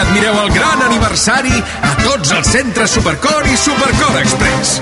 admireu el gran aniversari a tots els centres Supercor i Supercor Express.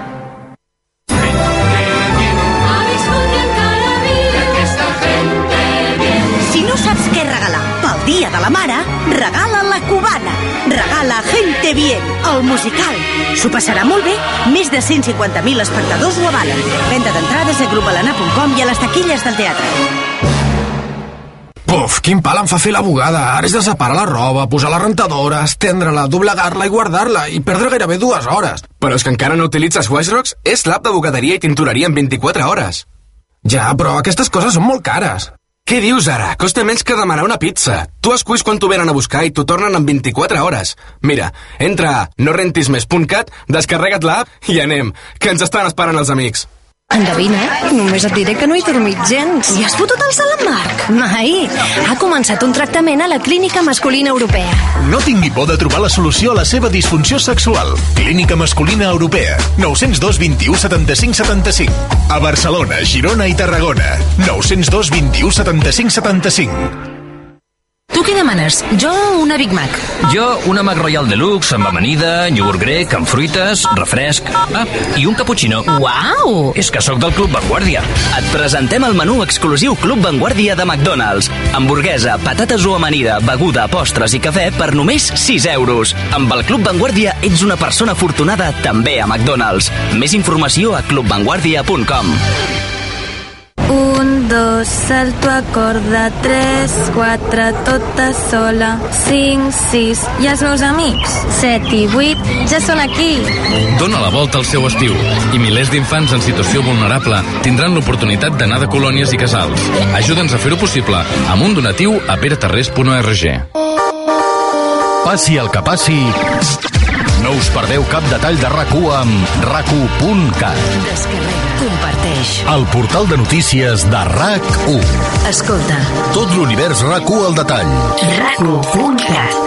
Si no saps què regalar pel Dia de la Mare, regala la cubana. Regala Gente Bien, el musical. S'ho passarà molt bé. Més de 150.000 espectadors ho avalen. Venda d'entrades a grupalanà.com i a les taquilles del teatre. Puf, quin pal em fa fer la bugada. Ara és de separar la roba, posar la rentadora, estendre-la, doblegar-la i guardar-la i perdre gairebé 2 hores. Però és que encara no utilitzes Washrox? És l'app de bugaderia i tintoreria en 24 hores. Ja, però aquestes coses són molt cares. Què dius ara? Costa menys que demanar una pizza. Tu esculls quan t'ho venen a buscar i t'ho tornen en 24 hores. Mira, entra a norentismes.cat, descarrega't l'app i anem, que ens estan esperant els amics. Endevina, només et diré que no he dormit gens. I has fotut el salt en Marc? Mai. Ha començat un tractament a la Clínica Masculina Europea. No tingui por de trobar la solució a la seva disfunció sexual. Clínica Masculina Europea. 902 21 75 75. A Barcelona, Girona i Tarragona. 902 21 75 75. Tu què demanes? Jo una Big Mac. Jo una Mac Royal Deluxe amb amanida, iogurt grec, amb fruites, refresc... Ah, i un cappuccino. Uau! És que sóc del Club Vanguardia. Et presentem el menú exclusiu Club Vanguardia de McDonald's. Hamburguesa, patates o amanida, beguda, postres i cafè per només 6 euros. Amb el Club Vanguardia ets una persona afortunada també a McDonald's. Més informació a clubvanguardia.com. 1, 2, salto a corda, 3, 4, tota sola, 5, 6, i els meus amics, 7 i 8, ja són aquí. Dóna la volta al seu estiu i milers d'infants en situació vulnerable tindran l'oportunitat d'anar de colònies i casals. Ajuda'ns a fer-ho possible amb un donatiu a peraterres.org. Passi el que passi, no us perdeu cap detall de RAC1 amb rac1.cat. Descarrega, comparteix. El portal de notícies de RAC1. Escolta. Tot l'univers RAC1 al detall. RAC1.cat.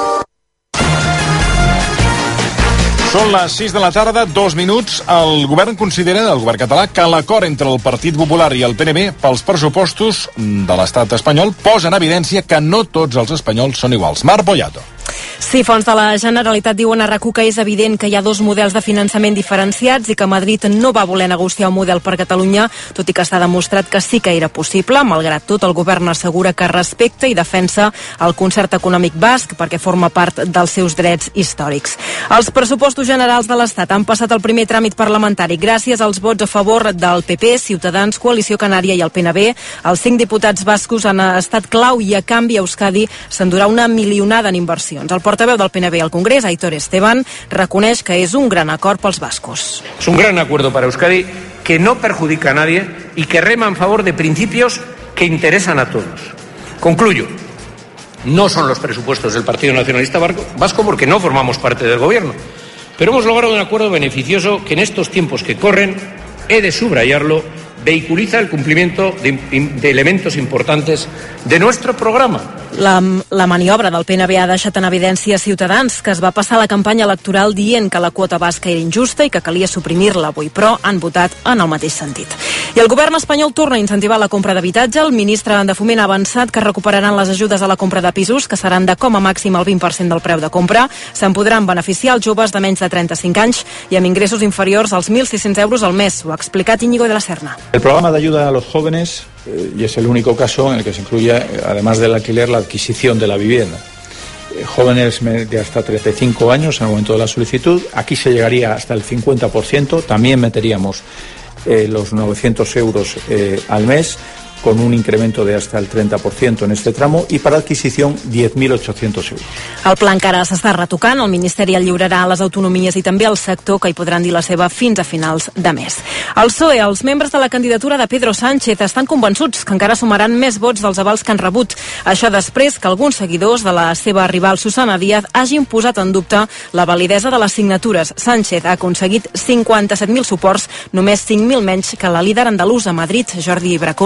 Són les 6 de la tarda, 2 minuts. El govern considera, el govern català, que l'acord entre el Partit Popular i el PNB pels pressupostos de l'estat espanyol posa en evidència que no tots els espanyols són iguals. Marc Boyato. Sí, fonts de la Generalitat diuen a RAC1 que és evident que hi ha 2 models de finançament diferenciats i que Madrid no va voler negociar un model per Catalunya, tot i que s'ha demostrat que sí que era possible. Malgrat tot, el govern assegura que respecta i defensa el concert econòmic basc perquè forma part dels seus drets històrics. Els pressupostos generals de l'Estat han passat el primer tràmit parlamentari gràcies als vots a favor del PP, Ciutadans, Coalició Canària i el PNB. Els 5 diputats bascos han estat clau i a canvi Euskadi s'endurà una milionada en inversions. El portaveu del PNB al Congrés, Aitor Esteban, reconeix que és un gran acord pels bascos. Es un gran acuerdo para Euskadi que no perjudica a nadie y que rema en favor de principios que interesan a todos. Concluyo. No son los presupuestos del Partido Nacionalista Vasco porque no formamos parte del gobierno, pero hemos logrado un acuerdo beneficioso que en estos tiempos que corren, he de subrayarlo, vehiculiza el cumplimiento de elementos importantes de nuestro programa. La maniobra del PNB ha deixat en evidència Ciutadans, que es va passar la campanya electoral dient que la quota basca era injusta i que calia suprimir-la avui, però han votat en el mateix sentit. I el govern espanyol torna a incentivar la compra d'habitatge. El ministre de Foment ha avançat que recuperaran les ajudes a la compra de pisos, que seran de com a màxim el 20% del preu de compra. Se'n podran beneficiar els joves de menys de 35 anys i amb ingressos inferiors als 1.600 euros al mes. Ho ha explicat Íñigo de la Serna. El programa de ayuda a los jóvenes y es el único caso en el que se incluye, además del alquiler, la adquisición de la vivienda. Jóvenes de hasta 35 años en el momento de la solicitud, aquí se llegaría hasta el 50%, también meteríamos los 900 euros al mes, con un incremento de hasta el 30% en este tramo, i per adquisició 10.800 euros. El pla encara s'està retocant, el Ministeri el lliurarà a les autonomies i també al sector, que hi podran dir la seva fins a finals de mes. El PSOE, els membres de la candidatura de Pedro Sánchez, estan convençuts que encara sumaran més vots dels avals que han rebut. Això després que alguns seguidors de la seva rival Susana Díaz hagin posat en dubte la validesa de les signatures. Sánchez ha aconseguit 57.000 suports, només 5.000 menys que la líder andalusa a Madrid, Jordi Bracons.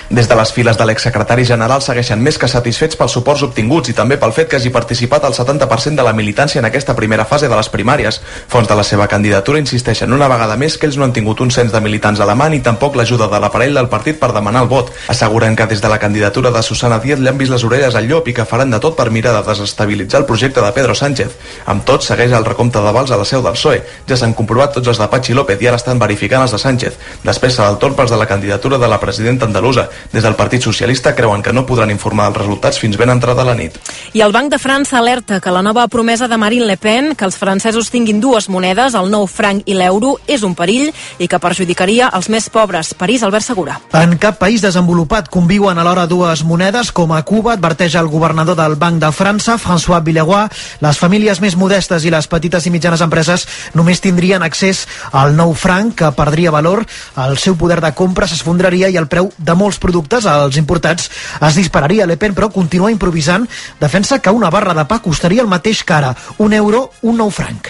Des de les files de l'exsecretari general segueixen més que satisfets pels suports obtinguts i també pel fet que hagi participat el 70% de la militància en aquesta primera fase de les primàries. Fons de la seva candidatura insisteixen una vegada més que ells no han tingut un cens de militants a la mà ni tampoc l'ajuda de l'aparell del partit per demanar el vot. Asseguren que des de la candidatura de Susana Díaz li han vist les orelles al llop i que faran de tot per mirar de desestabilitzar el projecte de Pedro Sánchez. Amb tot, segueix el recompte de vals a la seu del PSOE. Ja s'han comprovat tots els de Patxi López i ara estan verificant els de Sánchez. Després serà el torn pels de la candidatura de la presidenta andalusa. Des del Partit Socialista creuen que no podran informar dels resultats fins ben entrada la nit. I el Banc de França alerta que la nova promesa de Marine Le Pen, que els francesos tinguin dues monedes, el nou franc i l'euro, és un perill i que perjudicaria els més pobres. París, Albert Segura. En cap país desenvolupat conviuen alhora dues monedes, com a Cuba, adverteix el governador del Banc de França, François Villeroy. Les famílies més modestes i les petites i mitjanes empreses només tindrien accés al nou franc, que perdria valor, el seu poder de compra s'esfondraria i el preu de molts productes, els importats, es dispararia. Le Pen, però, continua improvisant. Defensa que una barra de pa costaria el mateix que ara, €1, un nou franc.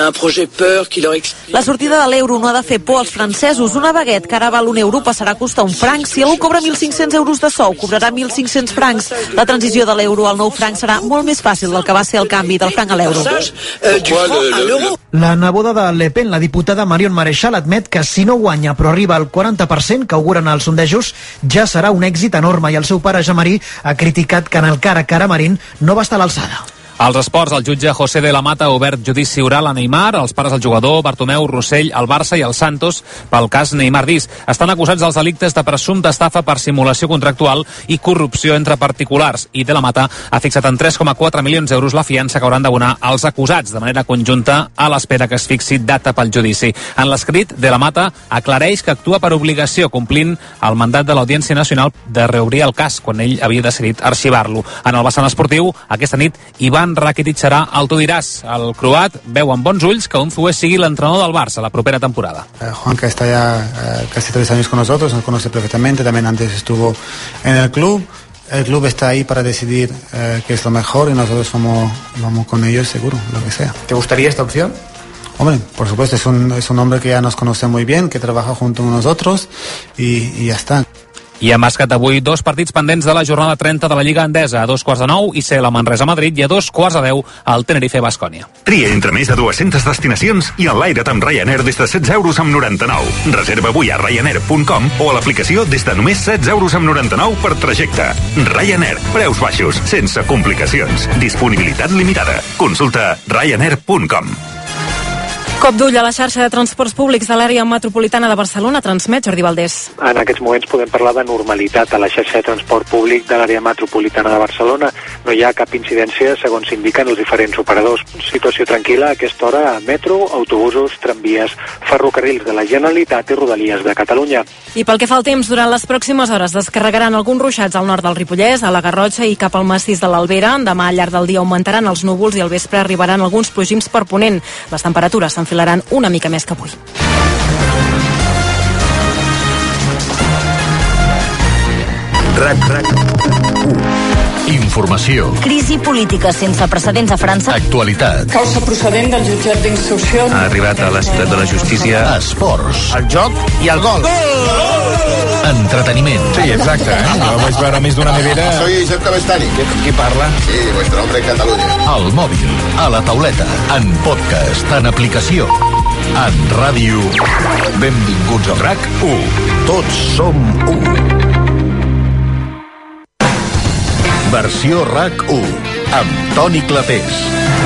La sortida de l'euro no ha de fer por als francesos. Una baguette que ara val €1 passarà a costar un franc. Si algú cobra 1.500 euros de sou, cobrarà 1.500 francs. La transició de l'euro al nou franc serà molt més fàcil del que va ser el canvi del franc a l'euro. La neboda de Le Pen, la diputada Marion Maréchal, admet que si no guanya però arriba al 40% que auguren els sondejos, ja serà un èxit enorme, i el seu pare Jean-Marie ha criticat que en el cara a cara Marín no va estar a l'alçada. Als esports, el jutge José de la Mata ha obert judici oral a Neymar, els pares del jugador, Bartomeu, Rossell, el Barça i el Santos, pel cas Neymar Dis. Estan acusats dels delictes de presumpta estafa per simulació contractual i corrupció entre particulars, i de la Mata ha fixat en 3,4 milions d'euros la fiança que hauran d'abonar els acusats de manera conjunta a l'espera que es fixi data pel judici. En l'escrit, de la Mata aclareix que actua per obligació, complint el mandat de l'Audiència Nacional de reobrir el cas quan ell havia decidit arxivar-lo. En el vessant esportiu, aquesta nit, Ivan Rakitic serà el tu diràs. El croat veu amb bons ulls que Unzué sigui l'entrenador del Barça la propera temporada. Juanca está ya casi 3 años con nosotros, nos conoce perfectamente, también antes estuvo en el club. El club está ahí para decidir qué es lo mejor y nosotros vamos con ellos seguro, lo que sea. ¿Te gustaría esta opción? Hombre, por supuesto, es un hombre que ya nos conoce muy bien, que trabaja junto con nosotros y ya está. I a bàsquet avui 2 partits pendents de la jornada 30 de la Lliga Endesa. A 2:15 ICL a Manresa-Madrid i a 2:10 al Tenerife-Bascònia. Tria entre més de 200 destinacions i enlaire't amb Ryanair des de 16 euros amb 99. Reserva avui a ryanair.com o a l'aplicació des de només 16 euros amb 99 per trajecte. Ryanair, preus baixos, sense complicacions. Disponibilitat limitada. Consulta ryanair.com. Cop d'ull a la xarxa de transports públics de l'àrea metropolitana de Barcelona. Transmet Jordi Valdés. En aquests moments podem parlar de normalitat a la xarxa de transport públic de l'àrea metropolitana de Barcelona. No hi ha cap incidència segons indiquen els diferents operadors. Situació tranquil·la a aquesta hora a metro, autobusos, tramvies, ferrocarrils de la Generalitat i Rodalies de Catalunya. I pel que fa al temps, durant les pròximes hores descarregaran alguns ruixats al nord del Ripollès, a la Garrotxa i cap al massís de l'Albera. Demà al llarg del dia augmentaran els núvols i al vespre arribaran alguns plogims per ponent. Les temperatures s'enfilaran una mica més que avui. Informació. Crisi política sense precedents a França. Actualitat. Causa procedent del jutjat d'instrucció. Ha arribat a la ciutat de la justícia. Esports. El joc i el gol. Entreteniment. Sí, exacte, Jo vaig veure més d'una nevera. Soy Josep Cabestany. Qui parla? Sí, vuestro hombre en Catalunya. Al mòbil, a la tauleta, en podcast, en aplicació, en ràdio. Benvinguts al RAC1. Tots som 1. Versió RAC1 amb Toni Clapés.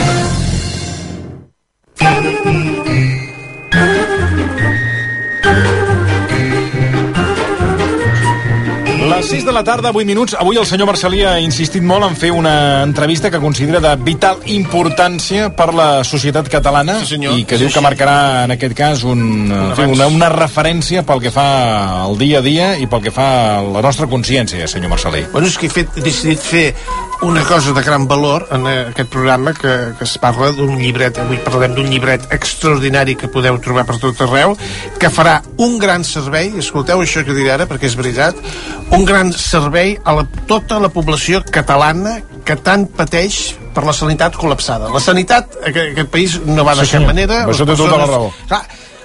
Les 6 de la tarda, 8 minuts. Avui el senyor Marcelí ha insistit molt en fer una entrevista que considera de vital importància per la societat catalana, sí, i que diu que marcarà en aquest cas una referència pel que fa al dia a dia i pel que fa a la nostra consciència, senyor Marcelí. Bueno, és que he decidit fer una cosa de gran valor en aquest programa que es parla d'un llibret. Avui parlarem d'un llibret extraordinari que podeu trobar per tot arreu, que farà un gran servei, escolteu això que diré ara perquè és veritat, un gran servei a tota la població catalana que tant pateix per la sanitat col·lapsada. La sanitat, aquest país no va de cap manera. Això té tota la raó. Clar,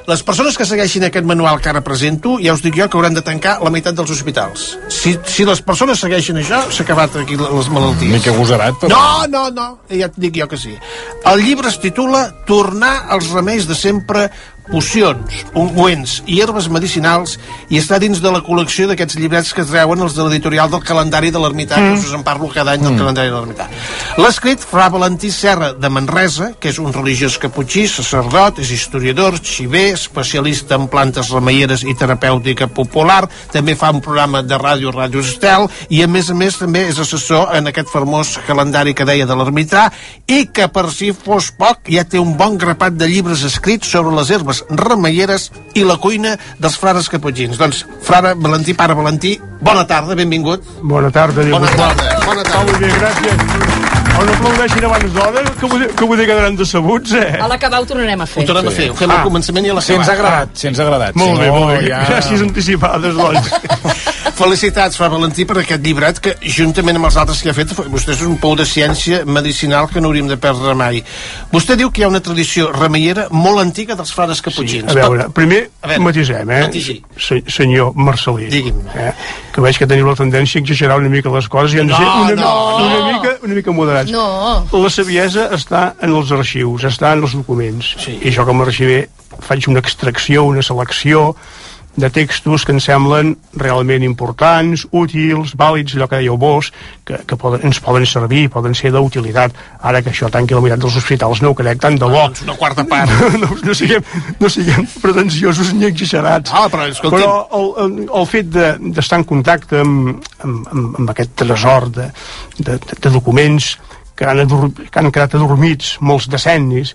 Les persones que segueixin aquest manual que ara presento, ja us dic jo que hauran de tancar la meitat dels hospitals. Si les persones segueixen això, s'ha acabat aquí les malalties. Mica agosarat, però... No, ja et dic jo que sí. El llibre es titula Tornar als remeis de sempre, pocions, ungüents i herbes medicinals, i està dins de la col·lecció d'aquests llibrets que treuen els de l'editorial del calendari de l'Ermità, que us en parlo cada any del calendari de l'Ermità. L'ha escrit Fra Valentí Serra de Manresa, que és un religiós caputxí, sacerdot, és historiador, xiver, especialista en plantes remeieres i terapèutica popular, també fa un programa de ràdio, Ràdio Estel, i a més també és assessor en aquest famós calendari que deia de l'Ermità, i que per si fos poc ja té un bon grapat de llibres escrits sobre les herbes remeieres i la cuina dels frares caputxins. Doncs, frare Valentí, pare Valentí, bona tarda, benvingut. Bona tarda. Bona tarda. Molt bé, gràcies. O no aplaudeixin abans d'hora, que vull dir que quedaran decebuts, A l'acabar ho tornarem a fer. Ho tornem a fer, ho fem al començament i a l'acabar. Si ens ha agradat. Molt bé. Gràcies anticipades, doncs. Felicitats, Fra Valentí, per aquest llibret que, juntament amb els altres que ha fet, vostè és un pou de ciència medicinal que no hauríem de perdre mai. Vostè diu que hi ha una tradició remeiera molt antiga dels frares caputxins. A veure, primer matisem, senyor Marcelí. Digui'm. Que veig que teniu la tendència a exagerar una mica les coses i han de ser una mica moderats. No. La saviesa està en els arxius, està en els documents. I jo com a arxiver faig una extracció, una selecció de textos que ens semblen realment importants, útils, vàlids, allò que dèieu vos, que ens poden servir, poden ser d'utilitat. Ara que això tanqui la meitat dels hospitals no ho crec tant de bo. Una quarta part. No siguem pretensiosos ni exagerats. Però el fet d'estar en contacte amb aquest tresor de documents que han quedat adormits molts decennis,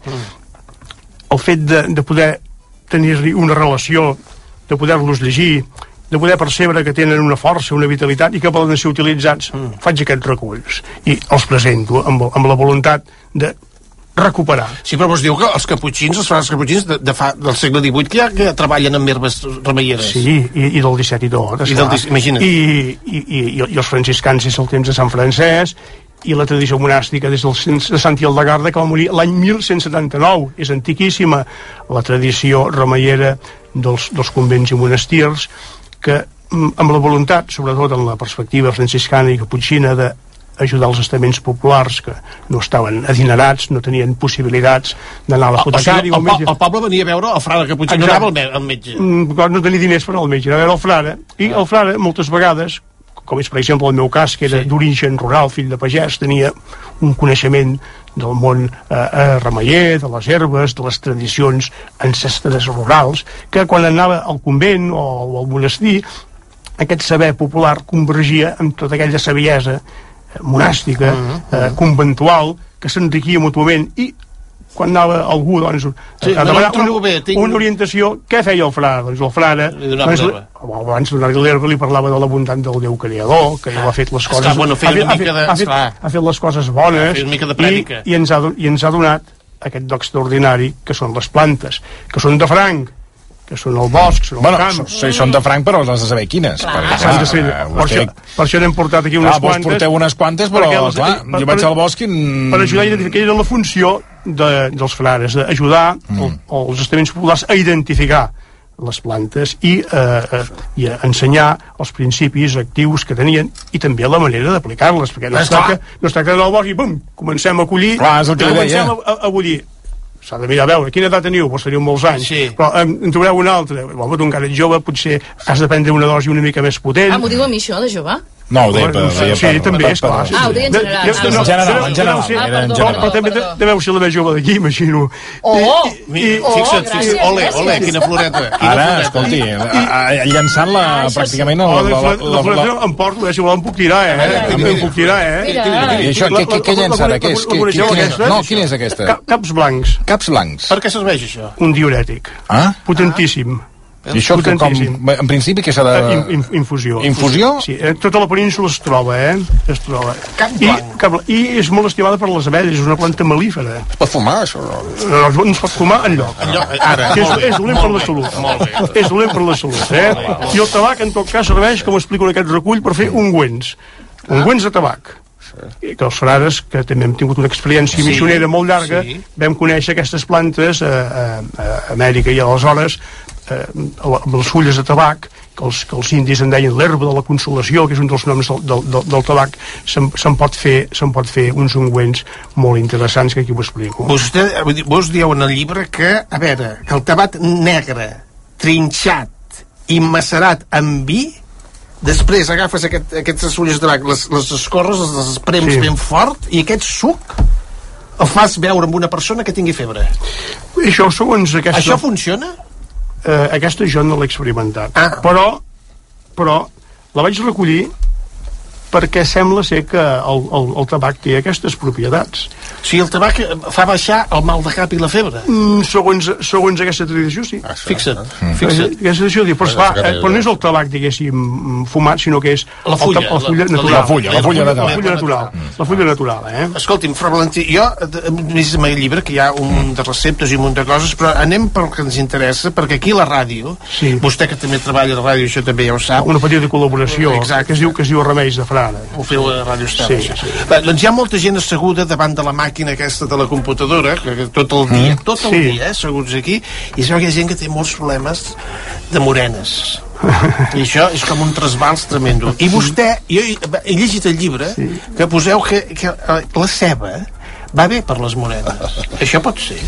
el fet de poder tenir-hi una relació, de poder-los llegir, de poder percebre que tenen una força, una vitalitat i que poden ser utilitzats, faig aquests reculls i els presento amb la voluntat de recuperar. Sí, però vos diu que els caputxins, els frares caputxins del segle XVIII que ja treballen amb herbes remeieres. Sí, i del XVII i tot, imagina't. I els franciscans és el temps de Sant Francesc, i la tradició monàstica des de Sant Hildegarda, que va morir l'any 1179. És antiquíssima la tradició remeiera dels convents i monestirs, que amb la voluntat, sobretot en la perspectiva franciscana i caputxina, d'ajudar els estaments populars que no estaven adinerats, no tenien possibilitats d'anar a l'apotecari. El poble venia a veure el frare caputxí, no anava al metge. No tenia diners per al metge, anava a veure el frare, i el frare moltes vegades, com és per exemple el meu cas, que era d'origen rural, fill de pagès, tenia un coneixement del món remeier, de les herbes, de les tradicions ancestres rurals, que quan anava al convent o al monestir, aquest saber popular convergia amb tota aquella saviesa monàstica, conventual, que s'enriquia mútuament. I quan anava algú a demanar una orientació, què feia el frare? Doncs el frare, abans de donar-li l'herba, li parlava de l'abundat del Déu creador, que ell ha fet les coses, ha fet les coses bones, i ens ha donat aquest do extraordinari que són les plantes, que són de franc, que són el bosc, són el camp. Són de franc, però les has de saber quines. Per això n'hem portat aquí unes quantes. Vos porteu unes quantes, però clar, jo vaig al bosc i... Per ajudar a identificar, que era la funció dels frares, d'ajudar els estaments populars a identificar les plantes i a ensenyar els principis actius que tenien i també la manera d'aplicar-les, perquè no es tracta d'anar al bosc i pum, comencem a collir, comencem a bullir. S'ha de mirar a veure, quina edat teniu? Vos teniu molts anys, però en trobareu una altra. Home, tu encara ets jove, potser has de prendre una dosi una mica més potent. M'ho diu a mi això, de jove? No, ho deia sí, també, esclar. Ho deia en general. Però també deveu ser la més jove d'aquí, imagino. Fixa't, ole, quina floreta. Ara, escolti, llançant-la pràcticament... La floreta em porto, si vol em puc tirar, També em puc tirar, I això, què llença ara? No, quina és aquesta? Caps blancs. Caps blancs. Per què serveix això? Un diurètic. Potentíssim. I això, en principi, què s'ha de... Infusió. Infusió? Sí, tota la península es troba, Es troba. I és molt estimada per les abelles, és una planta melífera. Es pot fumar, això? No es pot fumar enlloc. És dolent per la salut. És dolent per la salut, I el tabac, en tot cas, serveix, com explico en aquest recull, per fer ungüents. Ungüents de tabac. que els frares, que també hem tingut una experiència missionera molt llarga, vam conèixer aquestes plantes a Amèrica, i aleshores amb les fulles de tabac, que els indis en deien l'herba de la consolació, que és un dels noms del tabac, se'n pot fer uns ungüents molt interessants, que aquí ho explico. Vos dieu en el llibre que, a veure, que el tabac negre, trinxat i macerat amb vi, després agafes aquestes fulles de tabac, les escorres, les esprems ben fort, i aquest suc el fas beure amb una persona que tingui febre. Això, segons aquesta... Això funciona? Aquesta jo no l'he experimentat, però la vaig recollir perquè sembla ser que el tabac té aquestes propietats. O sigui, el tabac fa baixar el mal de cap i la febre? Segons aquesta tradició, sí. Fixa't. Aquesta tradició, però no és el tabac, diguéssim, fumat, sinó que és la fulla natural. La fulla natural. La fulla natural, Escolti'm, Fra Valentí, jo he vist en el llibre que hi ha un munt de receptes i un munt de coses, però anem pel que ens interessa, perquè aquí a la ràdio, vostè que també treballa a la ràdio, això també ja ho sap. Una petita col·laboració, que es diu Remeis de Frare. Ho feu a Ràdio Estela. Bé, doncs hi ha molta gent asseguda davant de la màquina aquesta de la computadora, que tot el dia, asseguts aquí, i sabeu que hi ha gent que té molts problemes de morenes. I això és com un trasbals tremendo. I vostè, jo he llegit el llibre, que poseu que la ceba va bé per les morenes. Això pot ser?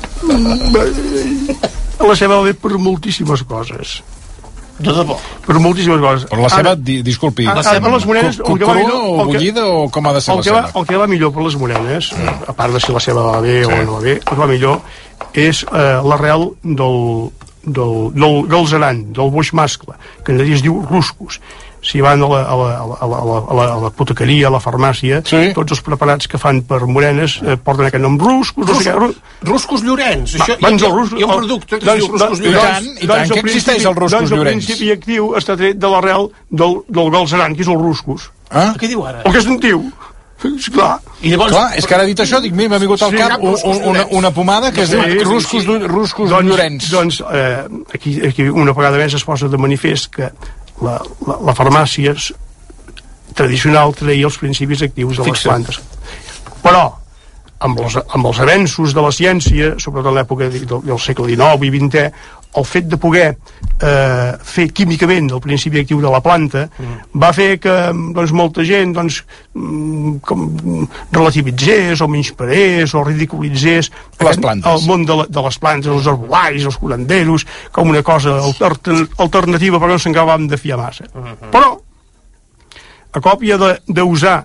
La ceba va bé per moltíssimes coses. De debò. Per moltíssimes coses. Però la ceba, disculpi, les morenes, crua o bullida o com ha de ser la ceba? El que va millor per les morenes, a part de si la ceba va bé o no va bé, el que va millor és l'arrel del galzeran, del boix mascle, que en allà es diu ruscos. Si van a la potequeria, a la farmàcia, tots els preparats que fan per morenes porten aquest nom, ruscos. Ruscos Llorenç. Hi ha un producte que es diu ruscos Llorenç. I tant que existeix el ruscos Llorenç. El principi actiu està tret de l'arrel del galzeran, que és el ruscos. Què diu ara? El que es diu. Clar. Clar, és que ara dit això, dic, m'ha vingut al cap una pomada que es diu ruscos Llorenç. Doncs aquí una vegada més es posa de manifest que la farmàcia tradicional treia els principis actius de les plantes. Però amb els avenços de la ciència, sobretot en l'època del segle XIX i XX, el fet de poder fer químicament el principi actiu de la planta va fer que molta gent relativitzés o menyspreés o ridiculitzés el món de les plantes, els arbolaris, els curanderos, com una cosa alternativa, però no se'n acabàvem de fiar massa. Però a còpia d'usar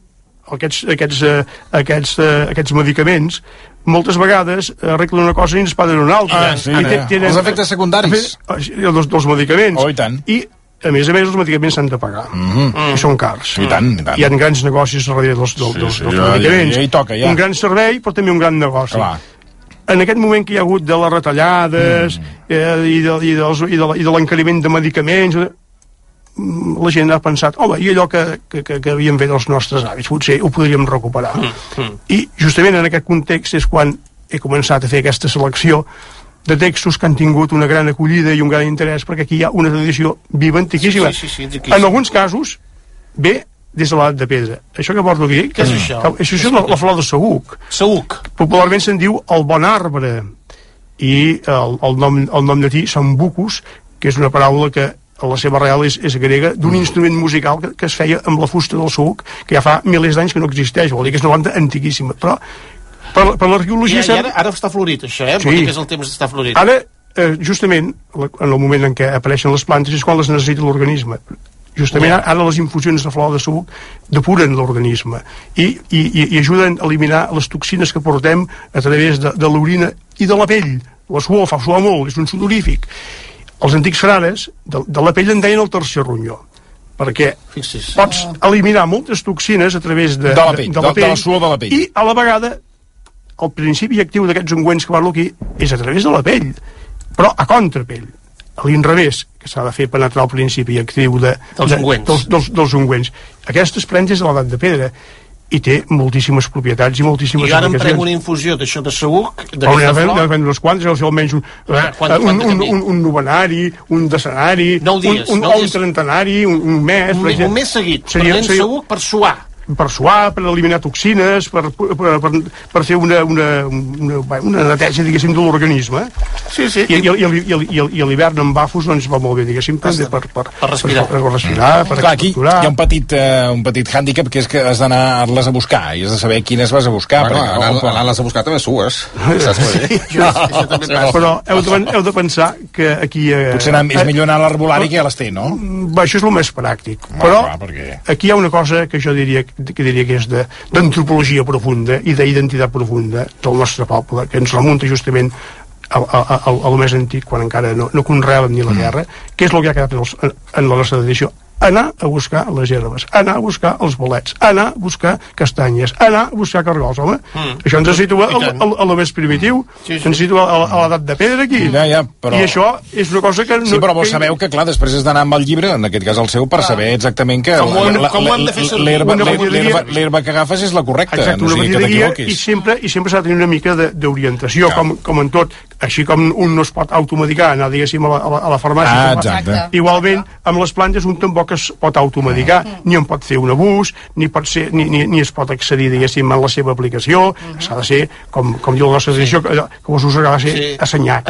aquests medicaments, moltes vegades arreglen una cosa i ens poden una altra. Els efectes secundaris dels medicaments. Oh, i tant. I a més els medicaments s'han de pagar. I són cars. I tant. Hi ha grans negocis darrere dels medicaments. Un gran servei, però també un gran negoci. En aquest moment que hi ha hagut de les retallades i de l'encariment de medicaments, la gent ha pensat, home, i allò que havíem fet els nostres hàbits, potser ho podríem recuperar. I justament en aquest context és quan he començat a fer aquesta selecció de textos que han tingut una gran acollida i un gran interès, perquè aquí hi ha una tradició viva, antiquíssima. En alguns casos, ve des de l'edat de pedra. Això que porto aquí... Què és això? Això és la flor de saüc. Saüc. Popularment se'n diu el bon arbre. I el nom llatí, sambucus, que és una paraula que la seva arrel és grega, d'un instrument musical que es feia amb la fusta del saüc, que ja fa milers d'anys que no existeix, vol dir que és una planta antiquíssima, però per l'arqueologia... I ara està florit, això, vol dir que és el temps d'estar florit. Ara, justament, en el moment en què apareixen les plantes és quan les necessita l'organisme. Justament ara les infusions de flor de saüc depuren l'organisme i ajuden a eliminar les toxines que portem a través de l'orina i de la pell. La suor fa suar molt, és un sudorífic. Els antics frares de la pell en deien el tercer ronyó, perquè pots eliminar moltes toxines a través de la suor de la pell. I a la vegada el principi actiu d'aquests ungüents que parlo aquí és a través de la pell, però a contrapell, a l'inrevés, que s'ha de fer penetrar el principi actiu dels ungüents. Aquestes plantes de l'edat de pedra i té moltíssimes propietats i moltíssimes aplicacions. I ara em prenc una infusió d'això de saüc, d'aquesta flor? N'ha de prendre unes quantes, almenys un novenari, un decenari, un trentenari, un mes. Un mes seguit, prenent saüc per suar. per suar, per eliminar toxines, per fer una neteja, diguéssim, de l'organisme. Sí. I a l'hivern amb bafos doncs va molt bé, diguéssim, per respirar. Clar, aquí hi ha un petit hàndicap, que és que has d'anar-les a buscar i has de saber quines vas a buscar. Anar-les a buscar també sues. Però heu de pensar que aquí... Potser és millor anar a l'arbolari que ja les té, no? Això és el més pràctic. Però aquí hi ha una cosa que jo diria que és d'antropologia profunda i d'identitat profunda del nostre poble, que ens remunta justament al més antic, quan encara no conreàvem ni la guerra, que és el que ha quedat en la nostra tradició: anar a buscar les herbes, anar a buscar els bolets, anar a buscar castanyes, anar a buscar cargols, home. Això ens situa a lo més primitiu, ens situa a l'edat de pedra aquí. I això és una cosa que... Sí, però vos sabeu que, clar, després has d'anar amb el llibre, en aquest cas el seu, per saber exactament que l'herba que agafes és la correcta. Exacte, no sigui que t'equivoquis. I sempre s'ha de tenir una mica d'orientació, com en tot. Així com un no es pot automedicar, anar, diguéssim, a la farmàcia. Igualment, amb les plantes un tampoc es pot automedicar, ni en pot fer un abús, ni es pot accedir, diguéssim, en la seva aplicació. S'ha de ser, com diu la nostra tradició, que vos us agrada ser assenyat.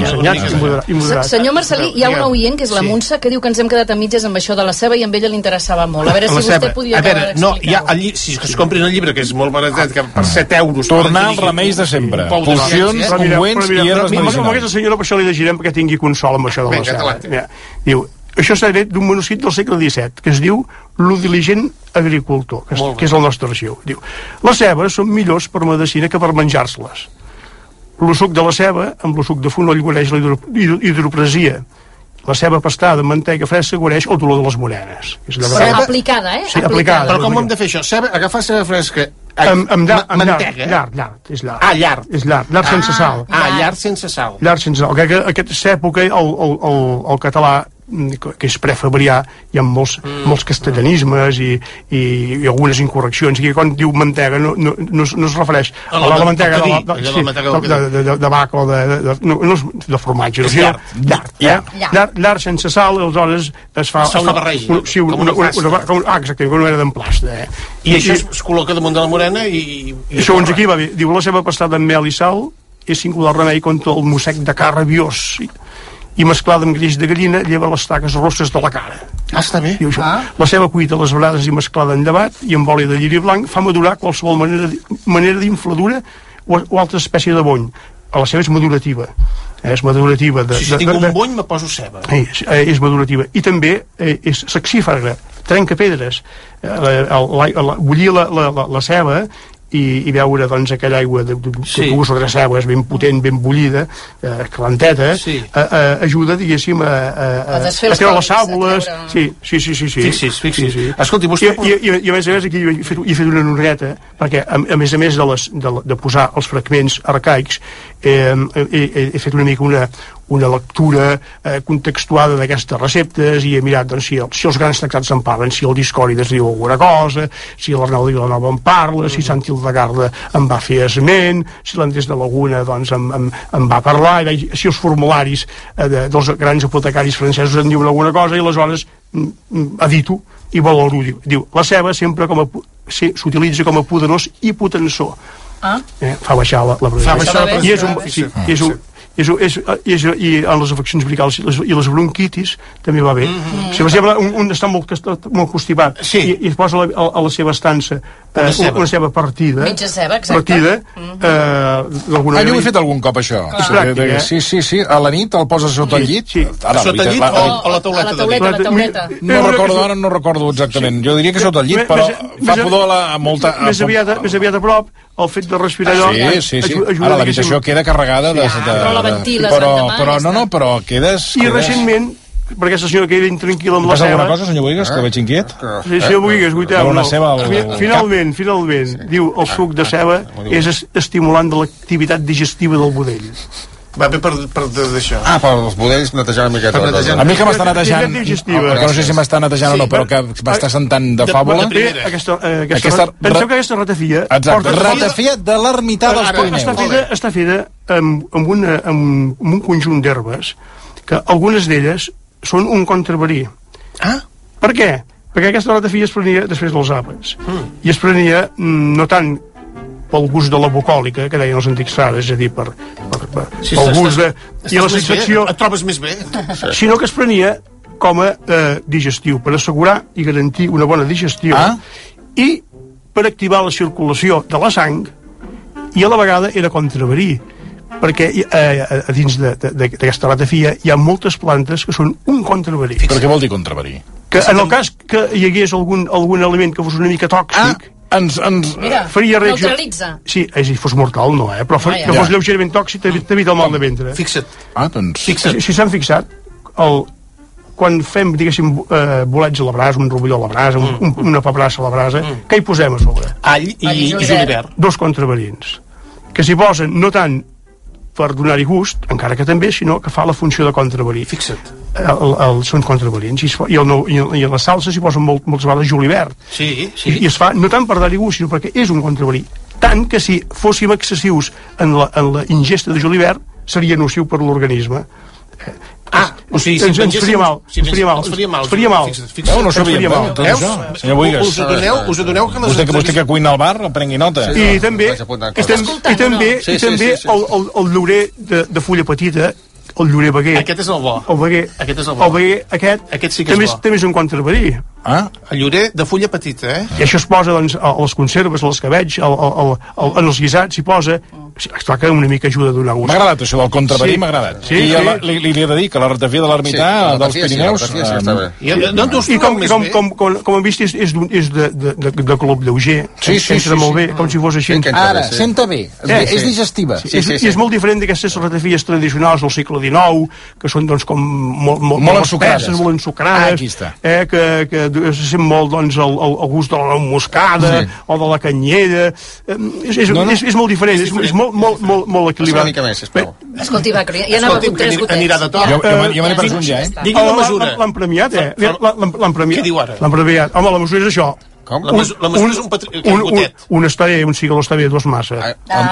Senyor Marcelí, hi ha una oient, que és la Montse, que diu que ens hem quedat a mitges amb això de la ceba i amb ella li interessava molt. A veure si vostè podia acabar d'explicar-ho. Si es comprin el llibre, que és molt baratet, que per 7 euros... Tornar als remeis de sempre. Pocions, ungüents i herbes medicinals. Amb aquesta senyora, per això li llegirem, perquè tingui consol amb això de la ceba. Diu: això s'ha tret d'un manuscrit del segle XVII, que es diu Lo diligent agricultor, que és el nostre arxiu. Diu: les cebes són millors per medicina que per menjar-se-les. El suc de la ceba, amb el suc de fonoll, guareix la hidropresia. La ceba pastada amb mantega fresca guareix el dolor de les morenes. Aplicada, Sí, aplicada. Però com hem de fer això? Agafar ceba fresca amb mantega. Llard. És llard sense sal. Llard sense sal. Llard sense sal. Aquesta època el català, que és prefabrià, hi ha molts castellanismes i algunes incorreccions, i quan diu mantega no es refereix a la mantega de vaca o de formatge, llard sense sal. Aleshores es fa una barreja, exactament, com una mena d'emplasta, i això es col·loca damunt de la morena i segons aquí va bé. Diu: la ceba pastada amb mel i sal és singular remei contra el mossec de car rabiós, i mesclada amb greix de gallina lleva les taques rosses de la cara. Està bé. Diu això. La ceba cuita a les brades i mesclada en llevat i amb oli de lliri blanc fa madurar qualsevol manera d'infladura o altra espècie de bony. La ceba és madurativa. És madurativa. Si tinc un bony me poso ceba. És madurativa. I també és saxífraga, trenca pedres. Bullir la ceba i veure, doncs, aquella aigua que usa de ceba és ben potent, ben bullida, calenteta, ajuda, diguéssim, a treure les sàbules. Sí. Escolti, vostè... I a més aquí he fet una notareta, perquè a més de posar els fragments arcaics, he fet una mica una lectura contextuada d'aquestes receptes i he mirat, doncs, si els grans tractats en parlen, si el Discòrides diu alguna cosa, si l'Arnau de Vilanova en parla, si Sant Hildegarda en va fer esment, si l'Andrés de Laguna, doncs, en va parlar, si els formularis dels grans apotecaris francesos en diuen alguna cosa, i aleshores edito i valoro. Diu: la ceba sempre s'utilitza com a poderós i potensor. Fa baixar la pressió. I en les afeccions bricals i les bronquitis també va bé. Si per exemple un està molt constipat i es posa a la seva estança una ceba partida, mitja ceba, exacte, jo ho he fet algun cop, això. Sí, a la nit el poses sota el llit. Sota el llit o a la tauleta? No recordo exactament. Jo diria que sota el llit, però fa pudor a molta... Més aviat a prop, el fet de respirar allò... Sí. Ara l'habitació queda carregada de... Però quedes... I recentment, per aquesta senyora que era intranquil·la amb la ceba... alguna cosa, senyor Boigues, que veig inquiet? Sí, senyor Boigues, finalment, diu, el suc de ceba és estimulant de l'activitat digestiva del budell. Va bé per d'això. Per els budells netejar una miqueta. A mi que m'està netejant, que no sé si m'està netejant o no, però que m'està sentant de fàbula. Penseu que aquesta ratafia... Exacte, ratafia de l'ermità dels Pirineus. Està feta amb un conjunt d'herbes que algunes d'elles són un contraverí. Per què? Perquè aquesta ratafia es prenia després dels àpats. I es prenia no tant pel gust de la bucòlica, que deien els antics frares, és a dir, pel gust de... I la satisfacció... Et trobes més bé? Sinó que es prenia com a digestiu, per assegurar i garantir una bona digestió i per activar la circulació de la sang, i a la vegada era contraverí, perquè a dins d'aquesta ratafia hi ha moltes plantes que són un contraverí. Però què vol dir contraverí? Que en el cas que hi hagués algun aliment que fos una mica tòxic, Mira, faria reacció. neutralitza. Sí, si fos mortal no, però que fos lleugerament tòxic t'evita el mal de ventre. Fixa't. Doncs... Si s'han fixat, quan fem, diguéssim, bolets a la brasa, un rovelló a la brasa, una paperassa a la brasa, què hi posem a sobre? All i julivert. 2 contravariants, que s'hi posen no tant per donar-hi gust, encara que també, sinó que fa la funció de contraverí. Fixa't. Són contravariants. I a la salsa s'hi posen moltes vegades julivert. Sí. I es fa no tant per dar-hi gust, sinó perquè és un contraverí. Tant que si fóssim excessius en la ingesta de julivert, seria nociu per l'organisme. O sigui, ens faria mal. Ens faria mal. Fixeu, no sabíem tot això. Senyor Boigas, us adoneu que vostè que cuina al bar, prengui nota. I també el llorer de fulla petita, el llorer veguer. Aquest és el bo. El veguer aquest sí que és bo. També és un contraverí. El llorer de fulla petita, I això es posa, doncs, a les conserves, a l'escabetx, en els guisats, s'hi posa. És clar que una mica ajuda a donar gust. M'ha agradat això del contraverí, m'ha agradat. I li he de dir que la ratafia de l'ermità dels Pirineus... I com hem vist, és de color lleuger. Entra molt bé, com si fos així. Ara, senta bé, és digestiva. I és molt diferent d'aquestes ratafies tradicionals del segle XIX, que són, doncs, com molt espesses, molt ensucrades, que se sent molt, doncs, el gust de la moscada o de la canyella. És molt diferent, és molt equilibrat. Una mica més, sisplau. Escolti, va, ja n'ha begut 3 gotetes. Anirà de to. Jo me n'he pres un ja, Digui la mesura. L'han premiat, Què diu ara? L'han premiat. Home, la mesura és això. Com? La mesura és un gotet. Un està bé, un cigaló està bé, 2 massa.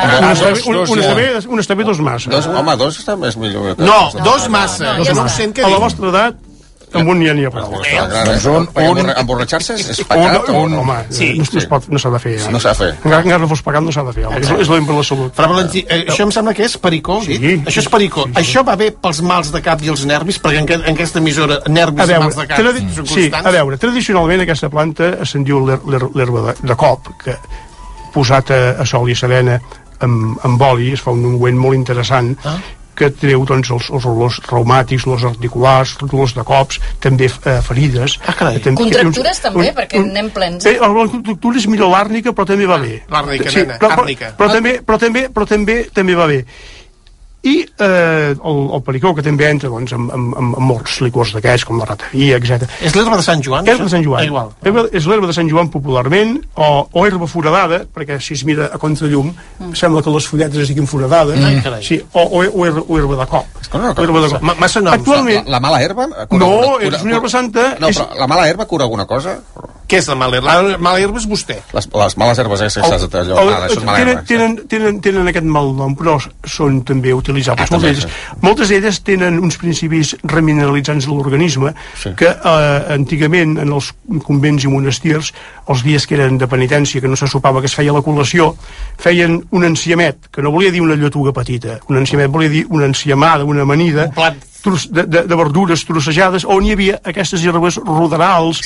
Un està bé, 2 massa. Home, 2 està més millor. No, 2 massa. A la vostra edat, amb un n'hi ha prou. Emborratxar-se és pecat? Home, no s'ha de fer. No s'ha de fer. Encara no fos pecat, no s'ha de fer. És dolent per la salut. Fra Valentí, això em sembla que és pericó. Això és pericó. Això va bé pels mals de cap i els nervis, perquè en aquesta emissora nervis i mals de cap són constants. Sí, a veure, tradicionalment aquesta planta se'n diu l'herba de cop, que posat a sol i serena amb oli es fa un ungüent molt interessant que treu, doncs, els olors reumàtics, olors articulars, olors de cops, també ferides. Contractures també, perquè anem plens. La contractura és millor l'àrnica, però també va bé. L'àrnica, nena, àrnica. Però també va bé. I el pericó, que també entra, doncs, amb molts licors d'aquests, com la ratafia, etc. És l'herba de Sant Joan? Herba de Sant Joan. És l'herba de Sant Joan popularment, o herba foradada, perquè si es mira a contrallum, sembla que les fulletes es diguin foradades, o herba de cop. Massa noms. Actualment... La mala herba? No, és una herba santa... No, però la mala herba cura alguna cosa? Què és la mala herba? La mala herba és vostè. Les males herbes, això és mala herba. Tenen aquest mal nom, però són també utilitzables. Moltes d'elles tenen uns principis remineralitzants de l'organisme que antigament en els convents i monestirs, els dies que eren de penitència, que no se sopava, que es feia la col·lació, feien un enciamet, que no volia dir una lletuga petita. Un enciamet volia dir una enciamada, una amanida, un plat de verdures trossejades, on hi havia aquestes herbes ruderals,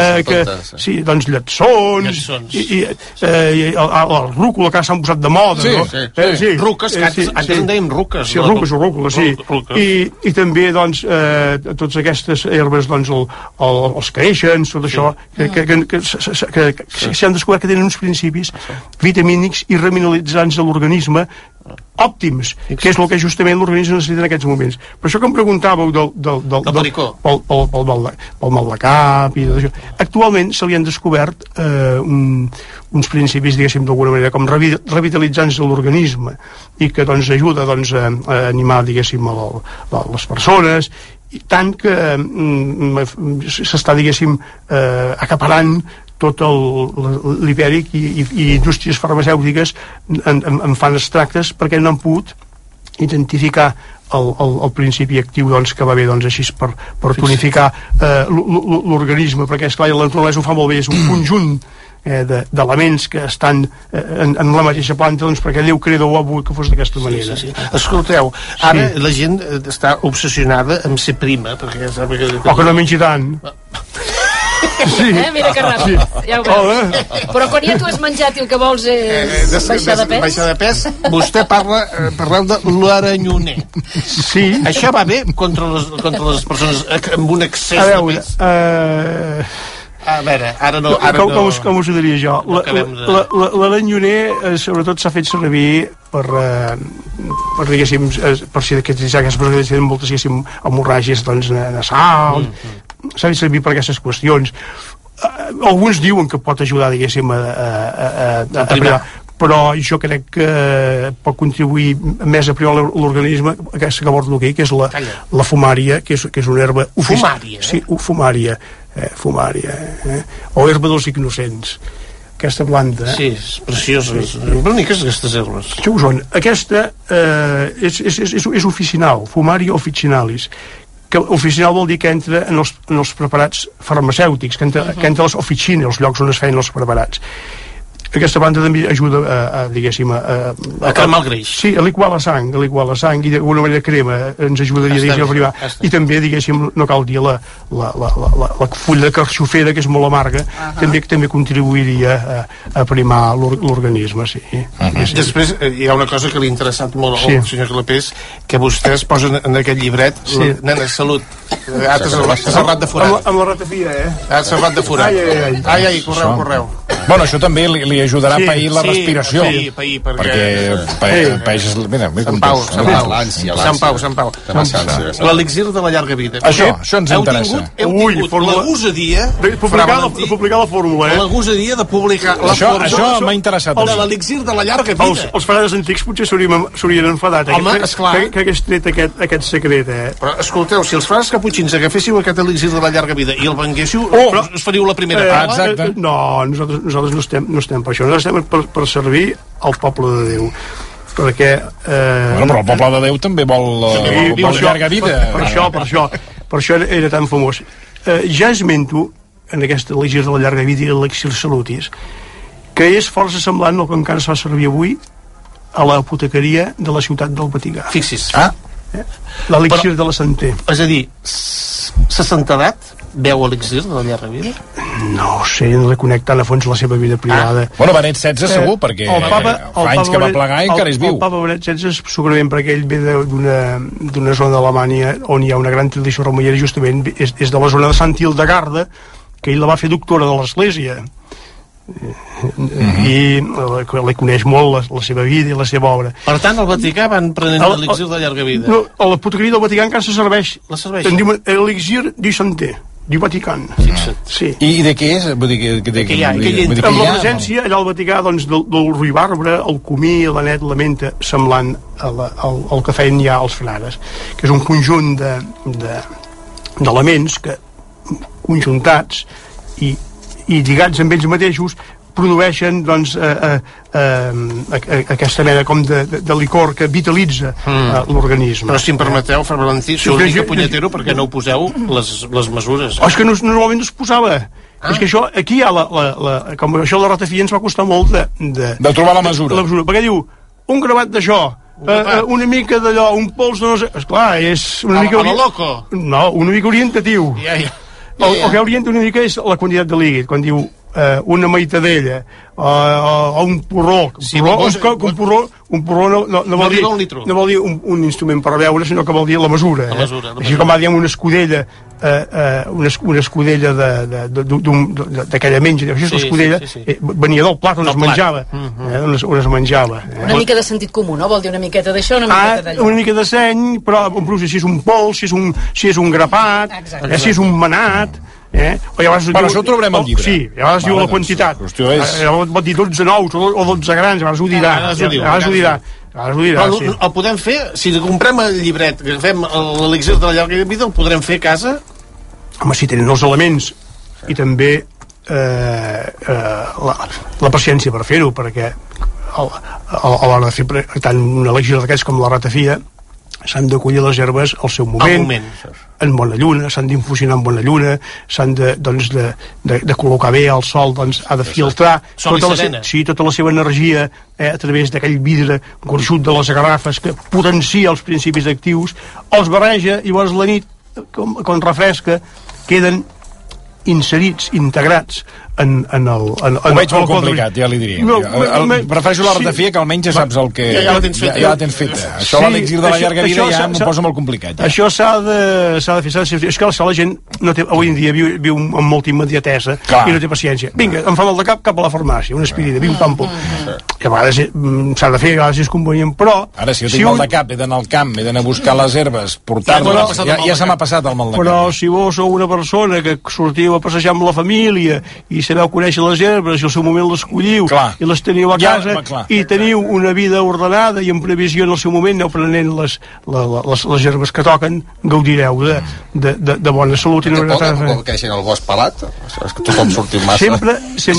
doncs lletsons, i el rúcula, que s'han posat de moda, ruques, que antes en dèiem ruques. Sí, ruques o rúcula, sí. I també, doncs, totes aquestes herbes, doncs, els creixens, tot això, que s'han descobert que tenen uns principis vitamínics i remineralitzants de l'organisme òptims, que és el que justament l'organisme necessita en aquests moments. Per això que em preguntàveu pel mal de cap i tot això. Actualment se li han descobert uns principis, diguéssim, d'alguna manera, com revitalitzants de l'organisme i que, doncs, ajuda, doncs, a animar, diguéssim, les persones, i tant que s'està, diguéssim, acaparant tot l'ibèric i indústries farmacèutiques en fan extractes perquè no han pogut identificar el principi actiu doncs, que va bé doncs, així per tonificar l'organisme, perquè esclar, la naturalesa ho fa molt bé, és un conjunt d'elements que estan en la mateixa planta, doncs perquè Déu creador ho ha volgut que fos d'aquesta manera. Escolteu, ara la gent està obsessionada amb ser prima, perquè que no mengi tant. Sí. Mira que ràpid, ja ho veus. Però quan ja t'ho has menjat i el que vols és baixar de pes? Baixar de pes, vostè parleu de l'aranyoner. Sí. Això va bé contra les persones amb un excés de pes? A veure, ara no... Com us ho diria jo? L'aranyoner sobretot s'ha fet servir per diguéssim, per si aquestes persones tenen moltes, diguéssim, hemorràgies nasals, s'ha fet servir per aquestes qüestions. Alguns diuen que pot ajudar, diguéssim, a primar, però jo crec que pot contribuir més a privar l'organisme, aquesta que abordo aquí, que és la fumària, que és una herba... Fumària? Sí, fumària, o herba dels innocents, aquesta planta. Sí, és preciosa, boniques aquestes herbes. Això ho són. Aquesta és oficinal, fumària officinalis, que oficinal vol dir que entra en els preparats farmacèutics, que entra a les oficines, els llocs on es feien els preparats. Aquesta planta també ajuda diguéssim, a cremar el greix. Sí, a liquar la sang, i d'alguna manera crema, ens ajudaria diguéssim, a privar. I també, diguéssim, no cal dir la fulla de carxofera, que és molt amarga, també contribuiria a primar l'organisme, sí. Després hi ha una cosa que li ha interessat molt al senyor Clapés, que vostès posen en aquest llibret, nena, salut, serrat de forat. Amb la ratafia, serrat de forat. Ai, correu. Bueno, això també li ajudarà a pair la respiració. Perquè paeixes... Mira, Sant Pau. L'elixir de la llarga vida. Això ens interessa. Heu tingut la gosadia de publicar la fórmula, La gosadia de publicar la fórmula. Això m'ha interessat. De l'elixir de la llarga vida. Els frares antics potser s'haurien enfadat. Home, esclar. Que hagués tret aquest secret, Però escolteu, si els frares caputxins agaféssiu aquest elixir de la llarga vida i el venguéssiu, us faríeu la primera paraula? Exacte. No, nosaltres no estem per això, nosaltres estem per servir al poble de Déu, perquè però el poble de Déu també vol llarga vida. Per això era tan famós. Ja esmento en aquest elixir de la llarga vida i l'elixir salutis, que és força semblant al que encara es fa servir avui a l'apotecaria de la ciutat del Vaticà. Fixis. L'elixir de la Santé. És a dir, sa santedat veu elixir de la llarga vida? No ho sé, no li conec tant a fons la seva vida privada. Bueno, Benet XVI segur, perquè fa anys que va plegar i encara és viu. El papa Benet XVI segurament perquè ell ve d'una zona d'Alemanya on hi ha una gran tradició romallera, justament és de la zona de Sant Hildegarda, que ell la va fer doctora de l'Església. I li coneix molt la seva vida i la seva obra. Per tant, al Vaticà van prenent l'elixir de llarga vida. No, a l'apotecaria del Vaticà encara se serveix. La serveix? En diuen elixir du Santé, du Vatican. Sí. I de què és? Vull dir, amb la presència allà al Vaticà del ruibarbre, el comí, l'anet, la menta, semblant al que feien ja els frares, que és un conjunt d'elements que conjuntats i lligats amb ells mateixos produeixen aquesta mena com de licor que vitalitza l'organisme. Però si em permeteu, Fra Valentí, sou una mica punyetero perquè no ho poseu les mesures. És que normalment no es posava. És que això, aquí hi ha com això la ratafia ens va costar molt de trobar la mesura. Perquè diu, un gravat d'això, una mica d'allò, un pols de no sé... Esclar, és una mica... No, una mica orientatiu. El que orienta una mica és la quantitat de líquid. Quan diu una maitadella o un porró, un porró no vol dir un instrument per veure, sinó que vol dir la mesura. Així com va dir una escudella, una escudella d'aquella menja, això és l'escudella, venia del plat on es menjava. Una mica de sentit comú, no? Vol dir una miqueta d'això, una miqueta d'allò. Una mica de seny, però si és un pols, si és un grapat, si és un manat. Però això ho trobarem al llibre. Sí, a vegades diu la quantitat. Pot dir 12 nous o 12 grans, a vegades ho dirà. Però el podem fer, si comprem el llibret, que fem l'elixir de la llarga vida, el podrem fer a casa? Home, si tenen els elements i també la paciència per fer-ho, perquè a l'hora de fer tant una legislació d'aquests com la ratafia s'han d'acollir les herbes al seu moment, en bona lluna, s'han d'infusionar en bona lluna, s'han de col·locar bé al sol, doncs ha de filtrar tota la seva energia a través d'aquell vidre gruixut de les garrafes que potencia els principis actius, els barreja i llavors la nit, quan refresca, queden inserits, integrats en el... Ho veig molt complicat, ja li diria. Prefereixo la ratafia, que almenys ja saps el que... Ja la tens feta. Això l'elixir de la llarga vida ja m'ho posa molt complicat. Això s'ha de fer. És que la gent avui en dia viu amb molta immediatesa i no té paciència. Vinga, em fa mal de cap a la farmàcia, una aspirina, vinc pam-pum. I a vegades s'ha de fer, a vegades és convenient, però... Ara, si jo tinc mal de cap, he d'anar al camp, he d'anar a buscar les herbes, portar-les... Ja se m'ha passat el mal de cap. Però si vos sou una persona que sortiu a passejar amb la família i sabeu conèixer les herbes i al seu moment les colliu i les teniu a casa i teniu una vida ordenada i en previsió en el seu moment aneu prenent les herbes que toquen, gaudireu de bona salut i no vol creixen el bosc pelat? És que tothom sortiu massa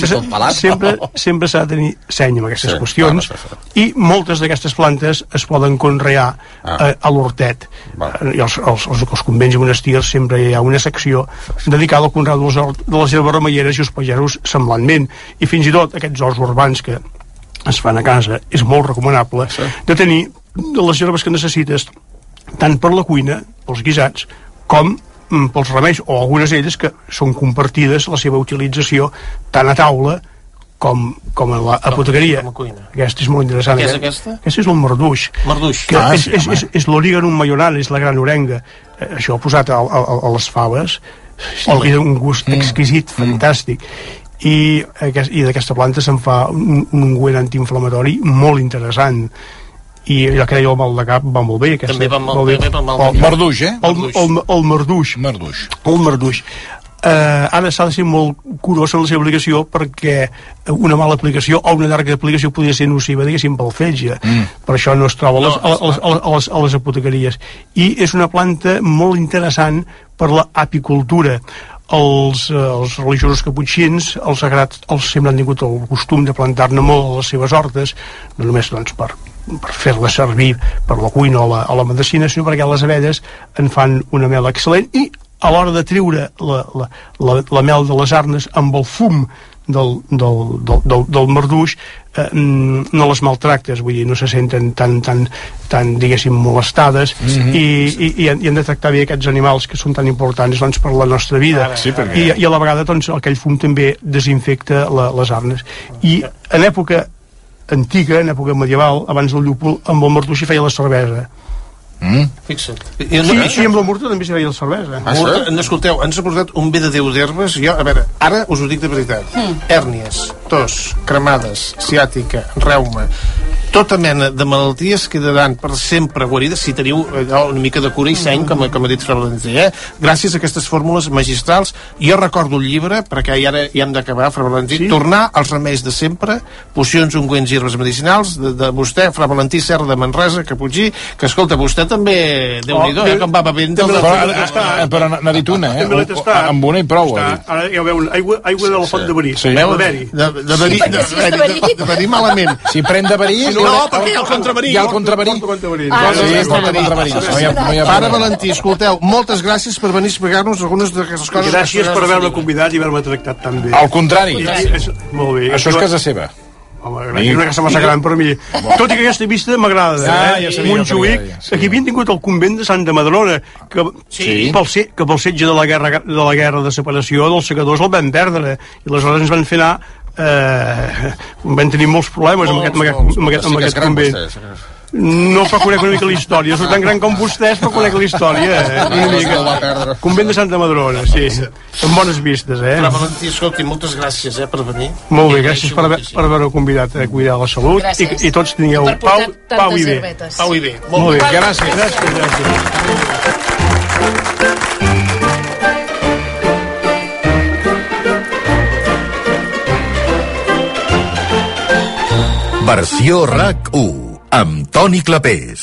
sempre s'ha de tenir seny amb aquestes qüestions i moltes d'aquestes plantes es poden conrear a l'hortet i als convents i monestirs sempre hi ha una secció dedicada al conreu de les herbes remeieres i els pagesos semblantment, i fins i tot aquests horts urbans que es fan a casa és molt recomanable de tenir les herbes que necessites tant per la cuina, pels guisats com pels remeis, o algunes d'elles que són compartides la seva utilització tant a taula com a l'apotecaria. Aquesta és molt interessant. Què és aquesta? Aquesta és el marduix. És l'origanum majoral, és la gran orenga. Això posat a les faves i d'un gust exquisit, fantàstic. I d'aquesta planta se'n fa un ungüent antiinflamatori molt interessant i allò que deia el mal de cap va molt bé. També va molt bé pel mal de cap. Marduix, el marduix. Ara s'ha de ser molt curós en la seva aplicació perquè una mala aplicació o una llarga aplicació podria ser nociva, diguéssim, pel fetge. Per això no es troba a les apotecaries. I és una planta molt interessant per l'apicultura. Els religiosos caputxins sempre han tingut el costum de plantar-ne molt a les seves hortes, no només doncs, per fer-la servir per la cuina o la medicina, sinó perquè les abelles en fan una mel excel·lent i a l'hora de treure la mel de les arnes amb el fum del marduix no les maltractes, vull dir, no se senten tan diguéssim molestades i han de tractar bé aquests animals que són tan importants doncs, per la nostra vida i a la vegada doncs, aquell fum també desinfecta les arnes i en època antiga, en època medieval, abans del llúpol, amb el marduix hi feia la cervesa. Fixa't. I amb la murta també s'hi veia la cervesa. Escolteu, ens ha portat un bé de Déu d'herbes. Jo, a veure, ara us ho dic de veritat. Hèrnies, tos, cremades, ciàtica, reuma, tota mena de malalties quedaran per sempre guarides si teniu una mica de cura i seny, com ha dit Fra Valentí, gràcies a aquestes fórmules magistrals. Jo recordo el llibre, perquè ara ja hem d'acabar, Fra Valentí, tornar als remeis de sempre, pocions, ungüents i herbes medicinals, de vostè, Fra Valentí Serra de Manresa, Caputxí, que escolta, vostè també, Déu-n'hi-do, com va bevent però n'ha dit una, amb una i prou. Ara ja ho veuen, aigua de la font de verí. De verí malament. Si pren de verí... No, perquè hi ha el contraverí. Hi ha el contraverí. Pare Valentí, escolteu, moltes gràcies per venir a explicar-nos algunes d'aquestes coses. Gràcies per haver-me convidat i haver-me tractat tan bé. Al contrari. Molt bé. Això és casa seva. Home, és una casa massa gran per mi. Tot i que aquesta vista m'agrada. Montjuïc, aquí havien tingut el convent de Santa Madrona, que pel setge de la guerra de separació dels segadors el van perdre, i aleshores ens van fer anar van tenir molts problemes amb aquest convent. No fa conèixer una mica la història. Soc tan gran com vostès, però conec la història. Convent de Santa Madrona, sí. Amb bones vistes, Però, Valentí, escolti, moltes gràcies, per venir. Molt bé, gràcies per haver-ho convidat a cuidar la salut. I tots tingueu pau i bé. Pau i bé. Molt bé, gràcies. Versió RAC1 amb Toni Clapés.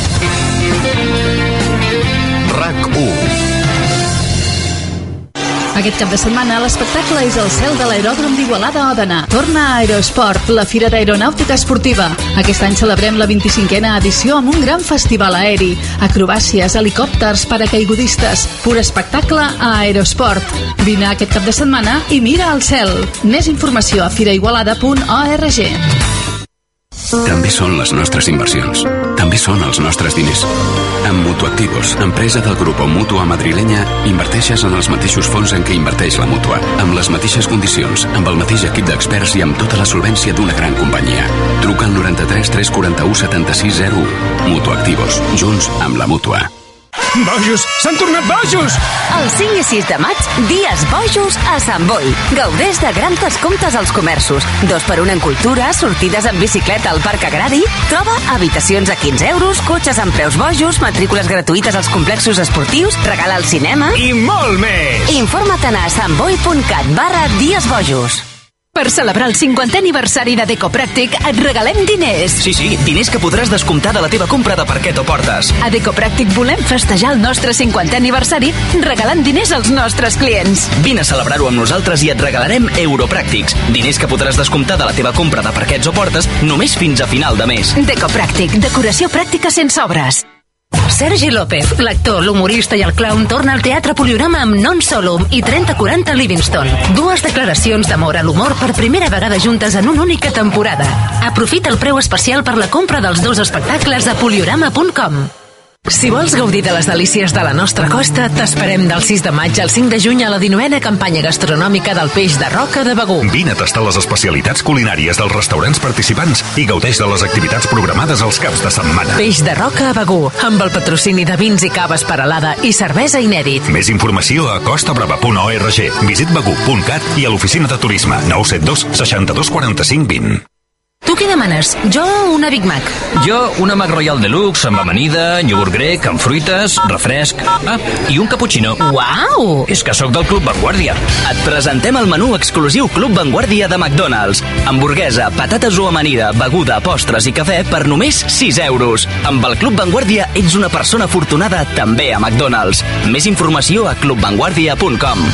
RAC1. Aquest cap de setmana l'espectacle és el cel de l'aeròdrom d'Igualada Òdena. Torna a Aerosport, la fira d'aeronàutica esportiva. Aquest any celebrem la 25a edició amb un gran festival aeri, acrobàcies, helicòpters, paracaigudistes, pur espectacle a Aerosport. Vine aquest cap de setmana i mira al cel. Més informació a firaigualada.org. També són les nostres inversions. També són els nostres diners. Amb Mutuactivos, empresa del grup Mútua madrilenya, inverteixes en els mateixos fons en què inverteix la Mútua, amb les mateixes condicions, amb el mateix equip d'experts i amb tota la solvència d'una gran companyia. Truca al 93 341 7601. Mutuactivos, junts amb la Mútua. Bojos! S'han tornat bojos! El 5 i 6 de maig, dies bojos a Sant Boi. Gaudeix de grans descomptes als comerços. 2x1 en cultura, sortides en bicicleta al Parc Agrari. Troba habitacions a 15 euros, cotxes amb preus bojos, matrícules gratuïtes als complexos esportius, regala al cinema... I molt més! Informa't a santboi.cat/dies bojos. Per celebrar el 50è aniversari de Decopràctic et regalem diners. Sí, diners que podràs descomptar de la teva compra de parquet o portes. A Decopràctic volem festejar el nostre 50è aniversari regalant diners als nostres clients. Vine a celebrar-ho amb nosaltres i et regalarem Europràctics. Diners que podràs descomptar de la teva compra de parquets o portes només fins a final de mes. Decopràctic, decoració pràctica sense obres. Sergi López, l'actor, l'humorista i el clown, torna al Teatre Poliorama amb Non Solum i 3040 Livingston. Dues declaracions d'amor a l'humor per primera vegada juntes en una única temporada. Aprofita el preu especial per la compra dels dos espectacles a poliorama.com. Si vols gaudir de les delícies de la nostra costa, t'esperem del 6 de maig al 5 de juny a la 19a campanya gastronòmica del peix de roca de Begur. Vine a tastar les especialitats culinàries dels restaurants participants i gaudeix de les activitats programades els caps de setmana. Peix de roca a Begur, amb el patrocini de vins i caves Peralada i cervesa inèdit. Més informació a costabrava.org. Visit begur.cat i a l'oficina de turisme 972 62 45 20. Tu què demanes? Jo una Big Mac. Jo una Mac Royal Deluxe amb amanida, iogurt grec, amb fruites, refresc... i un cappuccino. Uau! És que sóc del Club Vanguardia. Et presentem el menú exclusiu Club Vanguardia de McDonald's. Hamburguesa, patates o amanida, beguda, postres i cafè per només 6 euros. Amb el Club Vanguardia ets una persona afortunada també a McDonald's. Més informació a clubvanguardia.com.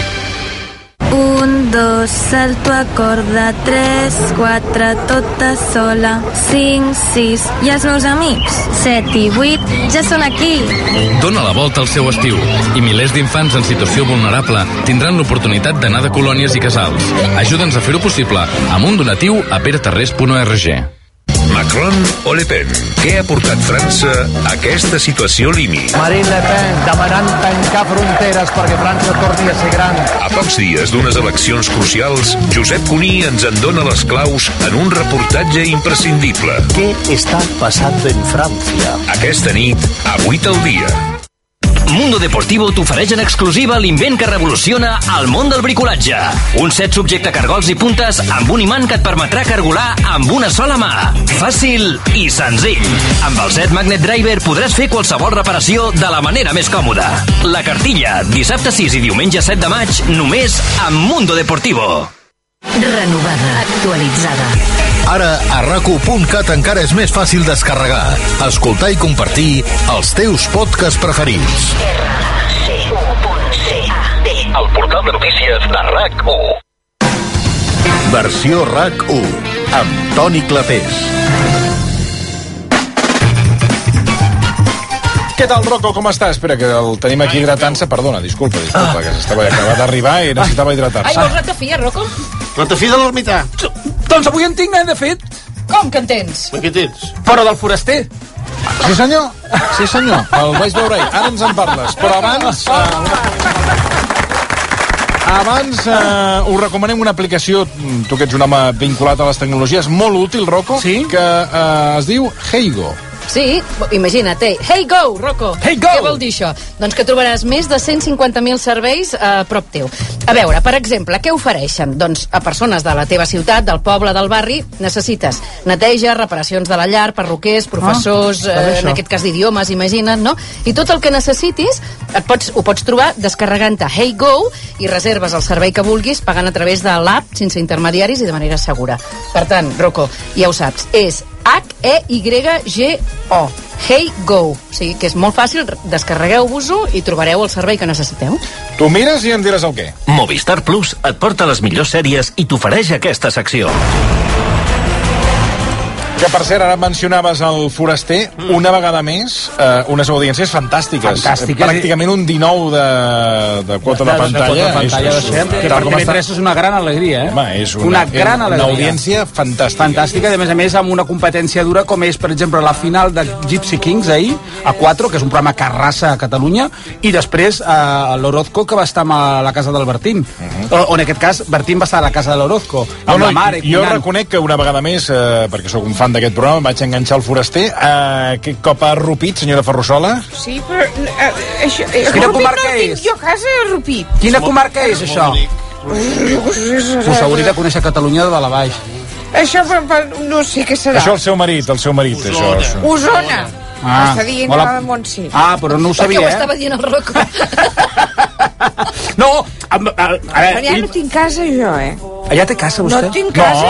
1, 2, salto a corda, 3, 4, tota sola, 5, 6, i els meus amics, 7 i 8, ja són aquí. Dóna la volta al seu estiu i milers d'infants en situació vulnerable tindran l'oportunitat d'anar de colònies i casals. Ajuda'ns a fer-ho possible amb un donatiu a peretarrés.org. Macron o Le Pen? Què ha portat França a aquesta situació límit? Marine Le Pen demanant tancar fronteres perquè França torni a ser gran. A pocs dies d'unes eleccions crucials, Josep Cuní ens en dona les claus en un reportatge imprescindible. Què està passant en França? Aquesta nit, a 8 al dia. Mundo Deportivo t'ofereix en exclusiva l'invent que revoluciona el món del bricolatge. Un set subjecte cargols i puntes amb un imant que et permetrà cargolar amb una sola mà. Fàcil i senzill. Amb el set Magnet Driver podràs fer qualsevol reparació de la manera més còmoda. La cartilla, dissabte 6 i diumenge 7 de maig, només amb Mundo Deportivo. Renovada, actualitzada. Ara a RAC1.cat encara és més fàcil descarregar, escoltar i compartir els teus podcasts preferits. El portal de notícies de RAC1. Versió RAC1 amb Toni Clapés. Què tal, Rocco? Com està? Espera, que el tenim aquí hidratant-se. Perdona, disculpa, que s'estava acabat d'arribar i necessitava hidratar-se. Ai, vols ratafia, Rocco? Ratafia de l'ermità. Doncs avui en tinc, de fet. Com que en tens? Què tens? Però del foraster. Sí, senyor. Sí, senyor. El vaig veure ahir. Ara ens en parles. Però abans us recomanem una aplicació, tu que ets un home vinculat a les tecnologies, molt útil, Rocco, sí? Que es diu Heygo. Sí, imagina't, Hey Go, Rocco. Hey Go! Què vol dir això? Doncs que trobaràs més de 150.000 serveis a prop teu. A veure, per exemple, què ofereixen? Doncs a persones de la teva ciutat, del poble, del barri, necessites neteja, reparacions de la llar, perruquers, professors, en aquest cas d'idiomes, imagina't, no? I tot el que necessitis ho pots trobar descarregant-te Hey Go i reserves el servei que vulguis pagant a través de l'app sense intermediaris i de manera segura. Per tant, Rocco, ja ho saps, és Heygo. Hey Go. O sigui que és molt fàcil, descarregueu-vos-ho i trobareu el servei que necessiteu. Tu mires i em diràs el què. Movistar Plus et porta les millors sèries i t'ofereix aquesta secció. Que, per cert, ara mencionaves el Foraster, una vegada més, unes audiències fantàstiques. Pràcticament un 19 de quota de pantalla. Que per TV3 és una gran alegria, Home, és una audiència fantàstica. Fantàstica, i a més amb una competència dura com és, per exemple, la final de Gypsy Kings ahir, a 4, que és un programa que arrasa a Catalunya, i després l'Orozco, que va estar a la casa del Bertín. O en aquest cas, Bertín va estar a la casa de l'Orozco. Jo reconec que una vegada més, perquè sóc un fan d'aquest programa, em vaig enganxar al Foraster. Aquest cop ha Rupit, senyora Ferrusola? Sí, però... Quina comarca és? Jo a casa he Rupit. Quina comarca és, això? Us hauria de conèixer Catalunya de dalt a baix. Això no sé què serà. Això el seu marit, això. Osona. Està dient a la Montse. Però no ho sabia, Perquè ho estava dient el Rocco. No, però ja no tinc casa, jo, Allà té casa, vostè? No tinc casa,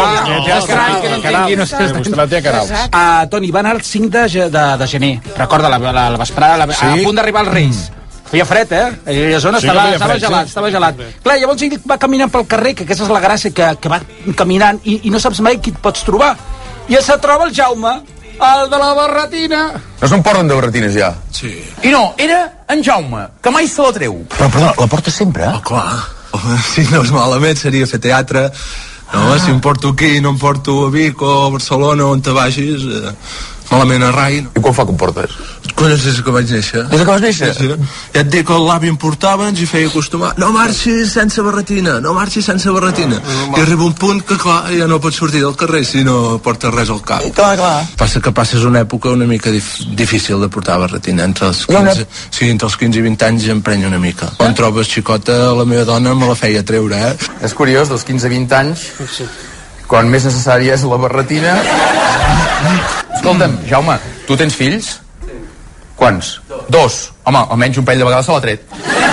Vostè la té a Queralbs. Toni, va anar el 5 de gener. Recorda, la vesprada, a punt d'arribar als Reis. Feia fred, Aquella zona estava gelat. Clar, llavors ell va caminant pel carrer, que aquesta és la gràcia, que va caminant i no saps mai qui et pots trobar. I se troba el Jaume, el de la barretina. No se'n porten de barretines, ja? Sí. I no, era en Jaume, que mai se la treu. Però, perdona, la porta sempre? Clar. Si no és malament, seria fer teatre. No, si em porto aquí, no em porto a Vic o a Barcelona, on te vagis, malament a rai. I quan fa que em portes? Des que vaig néixer. Des que vas néixer? Sí. Ja et dic que l'avi em portava, ens hi feia acostumar. No marxis sense barretina, no marxis sense barretina. I arriba un punt que, clar, ja no pots sortir del carrer si no portes res al cap. Clar. Passa que passes una època una mica difícil de portar barretina. Entre els 15 i 20 anys emprenya una mica. Quan trobes xicota, la meva dona me la feia treure, És curiós, dels 15 a 20 anys, quan més necessària és la barretina... Escolta'm, Jaume, tu tens fills? Quants? 2. Home, almenys un parell de vegades se l'ha tret.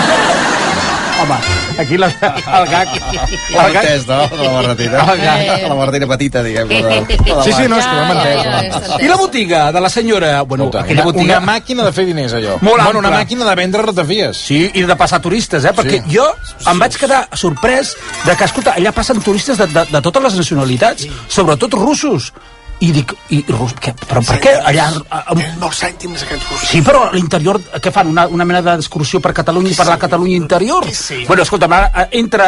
Home, aquí el gag... L'ha entès, no? La barretina. La barretina petita, diguem. Sí, no, és que ho hem entès. I la botiga de la senyora... Bueno, aquella botiga... Una màquina de fer diners, allò. Molt ampla. Una màquina de vendre ratafies. Sí, i de passar turistes, perquè jo em vaig quedar sorprès de que, escolta, allà passen turistes de totes les nacionalitats, sobretot russos. I dic, però per què allà... Molts cèntims aquests russos. Sí, però a l'interior, què fan? Una mena d'excursió per Catalunya i per la Catalunya interior? Sí. Bueno, escolta, entra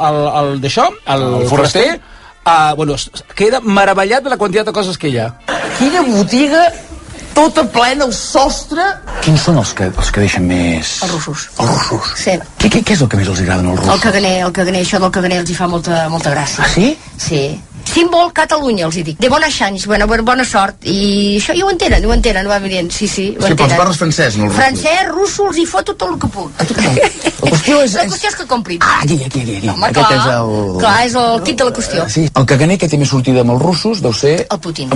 el Foraster, queda meravellat de la quantitat de coses que hi ha. Quina botiga tota plena, el sostre... Quins són els que deixen més... Els russos. Els russos? Sí. Què és el que més els agrada als russos? El caganer, això del caganer els hi fa molta gràcia. Ah, sí? Sí. Símbol Catalunya, els hi dic. De bona xanys, bona sort. I això ja ho entenen, va dient. Sí, ho entenen. Sí, però els parles francès, no els russos? Francès, russo, els hi fot tot el que puc. La qüestió és que comprin. Aquí. Home, clar, és el kit de la qüestió. Sí. El caganer que té més sortida amb els russos deu ser... El Putin.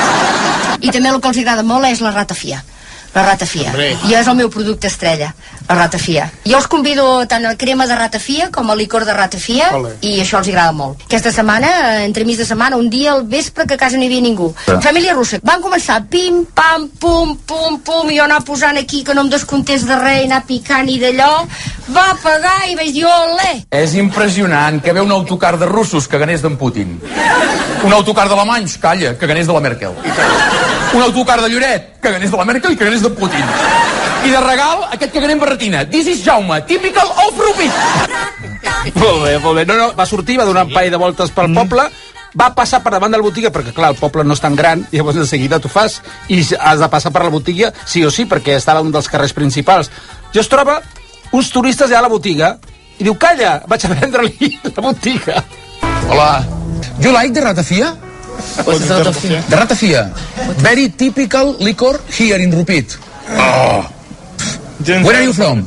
I també el que els agrada molt és la ratafia. La ratafia. I és el meu producte estrella, la ratafia. Jo els convido tant a crema de ratafia com a licor de ratafia i això els agrada molt. Aquesta setmana, entre mig de setmana, un dia al vespre que a casa no hi havia ningú. Família russa. Van començar pim, pam, pum, pum, pum, i jo anar posant aquí que no em descomptés de res, anar picant i d'allò. Va pagar i vaig dir, olé! És impressionant que ve un autocar de russos que ganés d'en Putin. Un autocar d'alemanys, calla, que ganés de la Merkel. Un autocar de Lloret, que ganés de la Merkel i que ganés de Putin. I de regal, aquest que ganem barretina. This is Jaume, typical of Rupit. Molt bé. No, va sortir, va donar un parell de voltes pel poble, va passar per davant de la botiga, perquè clar, el poble no és tan gran, i llavors de seguida t'ho fas, i has de passar per la botiga sí o sí, perquè estava un dels carrers principals. Jo es troba uns turistes allà a la botiga, i diu, calla, vaig a vendre-li la botiga. Hola. You like the ratafia? What's the ratafia? The ratafia. Very typical liquor here in Rupit. Oh. Where are you from?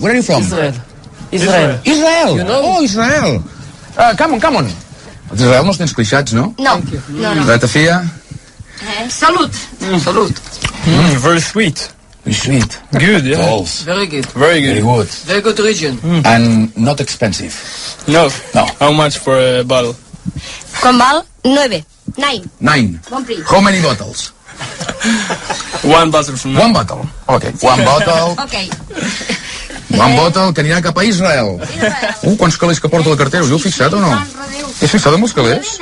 Israel. You know? Oh, Israel. Come on. Els Israel no els tens clixats, no? No. Ratafia. Salut. Very sweet. Very sweet. Good, yeah. Balls. Very good. Very good. Very good region. And not expensive. No. How much for a bottle? Com val? 9. Bon prix. How many bottles? One Bottle. One Bottle, ok. One Bottle. One Bottle, que anirà cap a Israel. Quants calés que porta la cartera, us heu fixat o no? Has fixat amb els calés?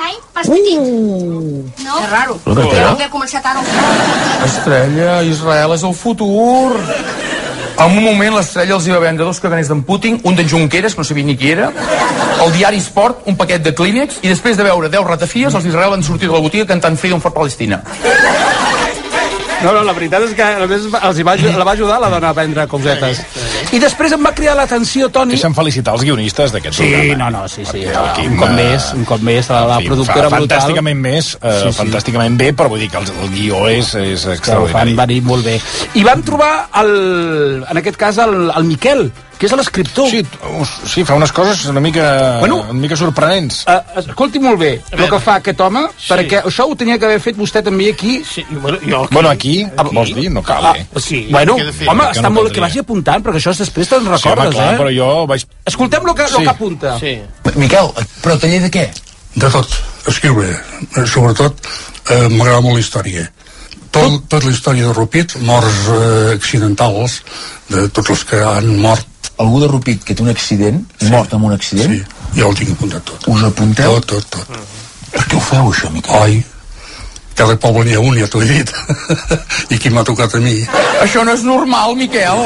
No, és raro. La cartera? He començat ara. Estrella, Israel és el futur. En un moment l'Estrella els hi va vendre 2 caganers d'en Putin, un d'en Junqueras, que no sabia ni qui era, el diari Sport, un paquet de Kleenex, i després de veure 10 ratafies, els d'Israel van sortir de la botiga cantant Freedom for Palestina. No, la veritat és que a més la va ajudar la dona a prendre cosetes. I després em va cridar l'atenció, Toni... Deixa'm felicitar els guionistes d'aquest programa. Sí. Un cop més, la productora brutal. Fantàsticament bé, però vull dir que el guió és extraordinari. Va dir molt bé. I vam trobar, en aquest cas, el Miquel, que és l'escriptor. Sí, fa unes coses una mica sorprenents. Escolti molt bé el que fa aquest home, perquè això ho tenia que haver fet vostè també aquí. Bueno, aquí, vols dir? No cal, Bueno, home, està molt que vagi apuntant, perquè això després te'n recordes, clar, però jo vaig... Escoltem el que apunta. Miquel, però taller de què? De tot, escriure. Sobretot, m'agrada molt la història. Tota la història de Rupit, morts accidentals, de tots els que han mort. Algú de Rupit que té un accident, mort amb un accident? Sí, ja ho tinc apuntat tot. Us apunteu? Tot. Per què ho feu, això, Miquel? Oi, cada poble n'hi ha un, ja t'ho he dit. I qui m'ha tocat a mi? Això no és normal, Miquel.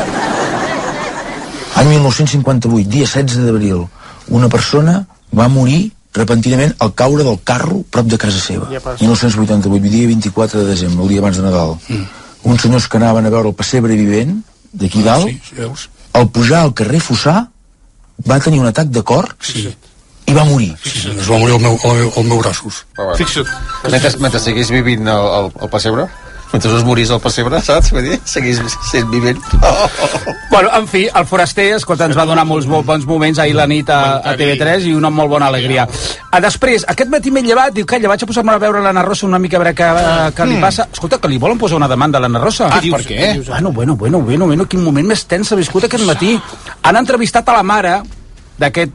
Any 1958, dia 16 d'abril, una persona va morir repentinament al caure del carro prop de casa seva. 1988, dia 24 de desembre, el dia abans de Nadal. Uns senyors que anaven a veure el pessebre vivent, d'aquí dalt, al pujar al carrer Fossà, va tenir un atac de cor i va morir. Es va morir al meu braços. Fixa't. Mentre seguís vivint el pessebre? Mentre us morís al pessebre, saps? Vull dir, seguís sent vivent. Bueno, en fi, el Foraster, escolta, ens va donar molts bons moments ahir la nit a TV3 i una molt bona alegria. Després, aquest matí m'he llevat, diu, calla, vaig a posar-me a veure l'Anna Rosa una mica a veure què li passa. Escolta, que li volen posar una demanda a l'Anna Rosa. Per què? Bueno, quin moment més tens ha viscut aquest matí. Han entrevistat a la mare d'aquest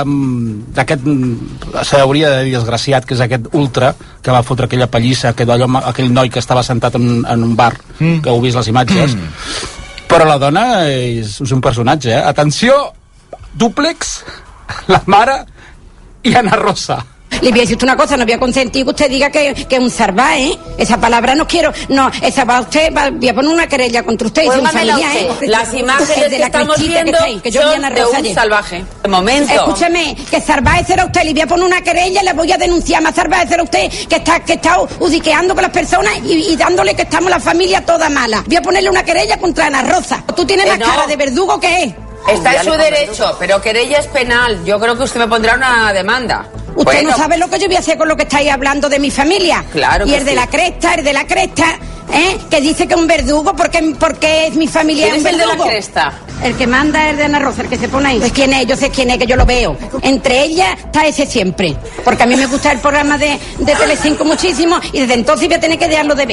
s'hauria de dir desgraciat, que és aquest ultra que va fotre aquella pallissa, aquell noi que estava sentat en un bar, que heu vist les imatges. Però la dona és un personatge, Atenció, dúplex, la mare y Ana Rosa. Le voy a decir una cosa, no voy a consentir que usted diga que es un salvaje, ¿eh? Esa palabra no quiero, no, esa va usted, voy a poner una querella contra usted, es un familiar, ¿eh? Las imágenes que estamos viendo son de un salvaje. De momento. Escúcheme, que salvaje será usted, le voy a poner una querella y le voy a denunciar, más salvaje será usted, que está udiqueando con las personas y dándole que estamos la familia toda mala. Voy a ponerle una querella contra Ana Rosa. ¿Tú tienes más cara de verdugo que es? Está en su derecho, pero querella es penal. Yo creo que usted me pondrá una demanda. Usted no sabe lo que yo voy a hacer con lo que estáis hablando de mi familia. Claro. Y el de la cresta, que dice que es un verdugo porque es mi familia. ¿Quién es el de la cresta? El que manda es de Ana Rosa, el que se pone ahí. ¿Quién es? Yo sé quién es, que yo lo veo. Entre ellas está ese siempre. Porque a mí me gusta el programa de Telecinco muchísimo y desde entonces voy a tener que dejarlo de ver.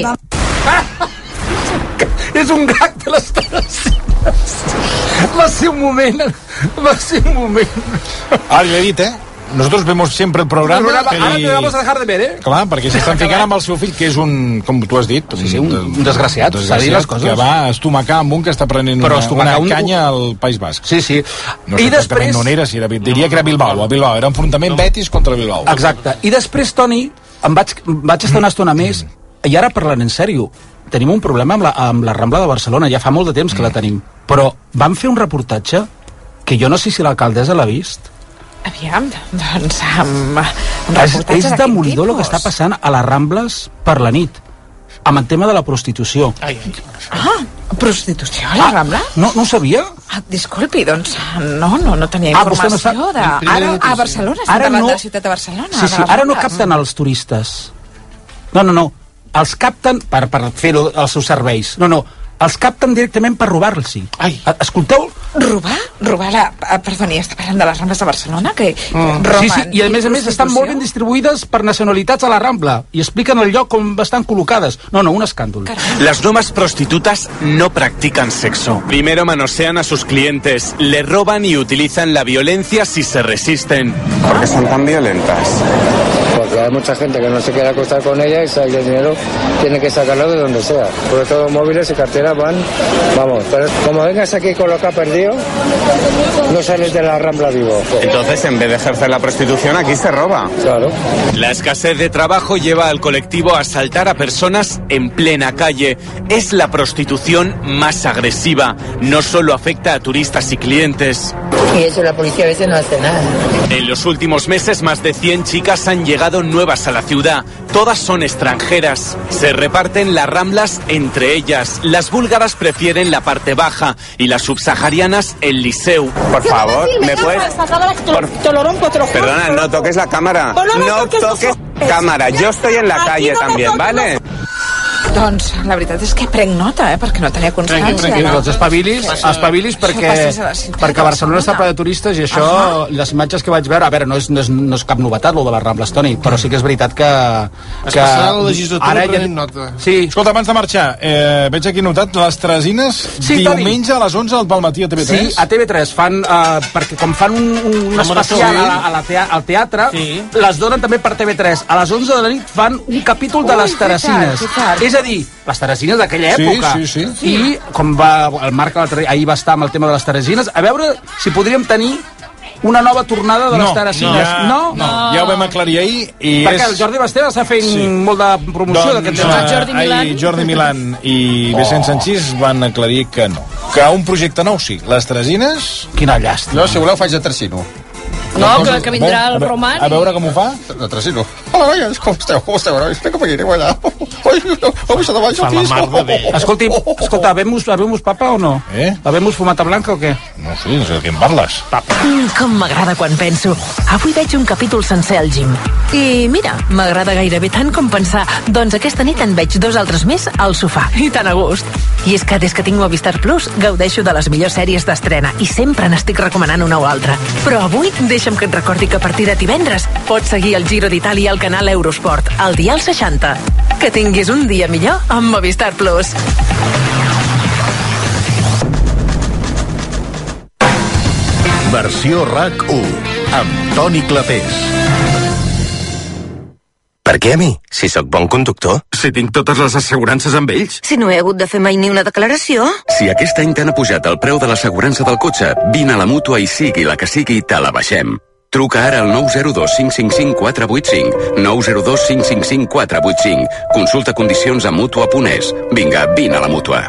És un gag de les televisions. Va ser un moment. Ara li he dit, Nosotros vemos siempre el programa. Ahora te vamos a dejar de ver, Clar, perquè s'estan ficant amb el seu fill, que és un, com tu has dit, un desgraciat, s'ha dit les coses. Que va estomacar amb un que està prenent una canya al País Basc. Sí. No sé exactament on era, diria que era Bilbao. A Bilbao, era enfrontament Betis contra Bilbao. Exacte. I després, Toni, em vaig estar una estona més, i ara parlant en sèrio, tenim un problema amb la Rambla de Barcelona, ja fa molt de temps que la tenim, però vam fer un reportatge que jo no sé si l'alcaldessa l'ha vist. Aviam, doncs un reportatge és demolidor el que està passant a les Rambles per la nit, amb el tema de la prostitució. Prostitució a la Rambla? No ho sabia? Disculpi, doncs no tenia informació ara a Barcelona, estem parlant de la ciutat de Barcelona. Sí, ara no capten els turistes. No, els capten per fer els seus serveis. No, els capten directament per robar-los. Escolteu... Robar perdoni, està parlant de les Rambles de Barcelona? Que sí, i a més estan molt ben distribuïdes per nacionalitats a la Rambla i expliquen el lloc on estan col·locades. No, un escàndol. Las nuevas prostitutas no practican sexo. Primero manosean a sus clientes, le roban y utilizan la violencia si se resisten. ¿Por qué son tan violentas? Porque hay mucha gente que no se quiere acostar con ella y el dinero tiene que sacarlo de donde sea. Sobre todo móviles y carteras vamos, pero como vengas aquí con lo que ha perdido, no sales de la Rambla vivo. Entonces, en vez de ejercer la prostitución, aquí se roba. Claro. La escasez de trabajo lleva al colectivo a asaltar a personas en plena calle. Es la prostitución más agresiva. No solo afecta a turistas y clientes. Y eso la policía a veces no hace nada. En los últimos meses, más de 100 chicas han llegado nuevas a la ciudad. Todas son extranjeras. Se reparten las Ramblas entre ellas. Las búlgaras prefieren la parte baja y las subsaharianas el Liceu. Por favor, ¿me puedes...? Perdona, no toques la cámara. No toques cámara. Yo estoy en la calle también, ¿vale? Doncs la veritat és que prenc nota, perquè no tenia constància. Doncs espavilis perquè Barcelona està ple de turistes i això, les imatges que vaig veure, a veure, no és cap novetat lo de les Rambles, Toni, però sí que és veritat que passarà la legislatura prenent nota. Sí. Escolta, abans de marxar, veig aquí notat les Teresines, diumenge a les 11 al matí a TV3. Sí, a TV3 fan, perquè com fan un especial al teatre, les donen també per TV3. A les 11 de la nit fan un capítol de les Teresines. És a dir, les Teresines d'aquella època. Sí. I com el Marc ahir va estar amb el tema de les Teresines, a veure si podríem tenir una nova tornada de les Teresines. No, ja ho vam aclarir ahir. Perquè el Jordi Basté està fent molt de promoció d'aquest tema. Ahir Jordi Milán i Vicent Sanchís van aclarir que no. Que un projecte nou sí. Les Teresines... Quina llàstima. Jo, si voleu, faig de Tresino. No, que vindrà el Roman. A veure com ho fa. De Tresino. Hola, noies, com esteu? Espero que m'anireu allà. Vamos a tomar el pis. Escolta, habemos papa o no? Habemos fumata blanca o què? No sé de què em parles. Com m'agrada quan penso. Avui veig un capítol sencer al gym. I mira, m'agrada gairebé tant com pensar, doncs aquesta nit en veig 2 altres més al sofà. I tan a gust. I és que des que tinc Movistar Plus gaudeixo de les millors sèries d'estrena i sempre n'estic recomanant una o altra. Però avui deixa'm que et recordi que a partir de divendres pots seguir el Giro d'Itàlia al canal Eurosport, al dial 60. Que tinguis un dia millor amb Movistar Plus. Versió RAC1 amb Toni Clapés. Per què a mi? Si sóc bon conductor. Si tinc totes les assegurances amb ells. Si no he hagut de fer mai ni una declaració. Si aquest any t'han apujat el preu de l'assegurança del cotxe, vine a la Mútua i sigui la que sigui, te la baixem. Truca ara al 902 555 485. 902 555 485. Consulta condicions a Mútua.es. Vinga, vine a la Mútua.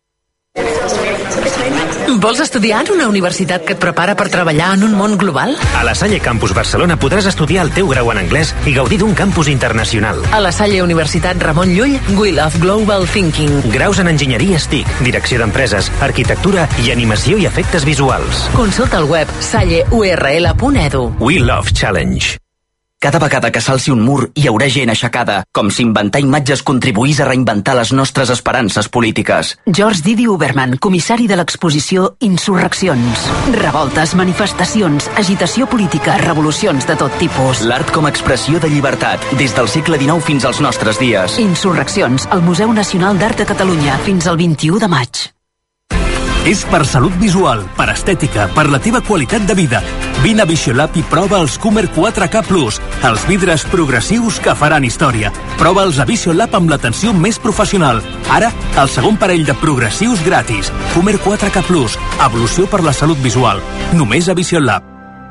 Vols estudiar en una universitat que et prepara per treballar en un món global? A la Salle Campus Barcelona podràs estudiar el teu grau en anglès i gaudir d'un campus internacional. A la Salle Universitat Ramon Llull, We Love Global Thinking. Graus en enginyeria TIC, direcció d'empreses, arquitectura i animació i efectes visuals. Consulta el web salleurl.edu. We Love Challenge. Cada vegada que s'alci un mur hi haurà gent aixecada, com si inventar imatges contribuís a reinventar les nostres esperances polítiques. George Didi Uberman, comissari de l'exposició Insurreccions. Revoltes, manifestacions, agitació política, revolucions de tot tipus. L'art com a expressió de llibertat, des del segle XIX fins als nostres dies. Insurreccions, al Museu Nacional d'Art de Catalunya, fins al 21 de maig. És per salut visual, per estètica, per la teva qualitat de vida. Vine a Visiolab i prova els Comer 4K Plus, els vidres progressius que faran història. Prova'ls a Visiolab amb l'atenció més professional. Ara, el segon parell de progressius gratis. Comer 4K Plus, evolució per la salut visual. Només a Visiolab.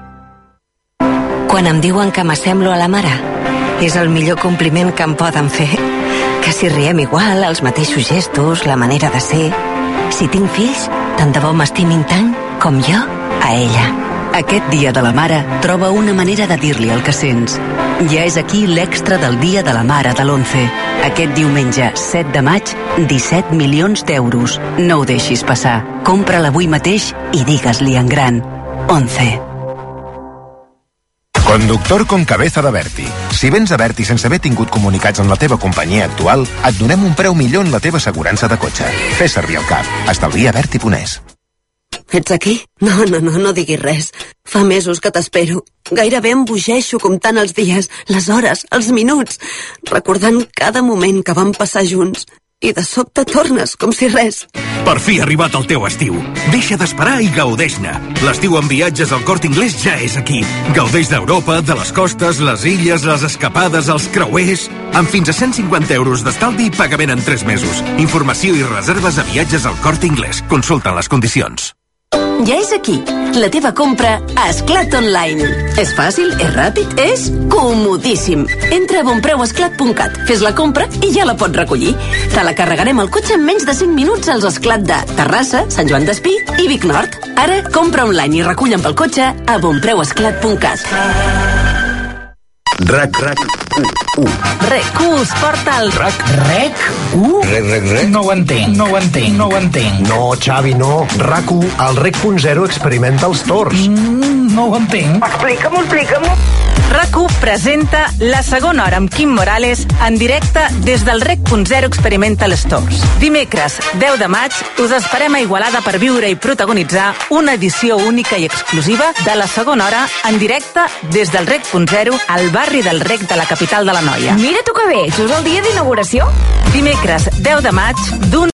Quan em diuen que m'assemblo a la mare, és el millor compliment que em poden fer. Que si riem igual, els mateixos gestos, la manera de ser... Si tinc fills, tant de bo m'estimin tant com jo a ella. Aquest dia de la mare troba una manera de dir-li el que sents. Ja és aquí l'extra del Dia de la Mare de l'11. Aquest diumenge 7 de maig, 17 milions d'euros. No ho deixis passar. Compra-la avui mateix i digues-li en gran. 11. Conductor con cabeza de Berti. Si vens a Berti sense haver tingut comunicats amb la teva companyia actual, et donem un preu millor en la teva assegurança de cotxe. Fes servir el cap. Estalvia Berti.es. Ets aquí? No diguis res. Fa mesos que t'espero. Gairebé em bogeixo comptant els dies, les hores, els minuts, recordant cada moment que vam passar junts. I de sobte tornes, com si res. Per fi ha arribat el teu estiu. Deixa d'esperar i gaudeix-ne. L'estiu amb viatges al Corte Inglés ja és aquí. Gaudeix d'Europa, de les costes, les illes, les escapades, els creuers... Amb fins a 150 euros d'estalvi i pagament en 3 mesos. Informació i reserves a viatges al Corte Inglés. Consulta les condicions. Ja és aquí. La teva compra a Esclat Online. És fàcil, és ràpid, és comodíssim. Entra a bonpreuesclat.cat, fes la compra i ja la pots recollir. Te la carregarem al cotxe en menys de 5 minuts als Esclat de Terrassa, Sant Joan d'Espí i Vic Nord. Ara, compra online i recull amb el cotxe a bonpreuesclat.cat. RAC1. RAC1 us porta el... RAC1? RAC. No ho entenc. No, Xavi, no. RAC1, el REC.0 experimenta els torns. No ho entenc. Explica-m'ho. RAC1 presenta La segona hora amb Quim Morales en directe des del REC.0 Experimental Stores. Dimecres, 10 de maig, us esperem a Igualada per viure i protagonitzar una edició única i exclusiva de La segona hora en directe des del REC.0 al barri del Rec de la capital de l'Anoia. Mira tu que bé, just el dia d'inauguració. Dimecres, 10 de maig, d'un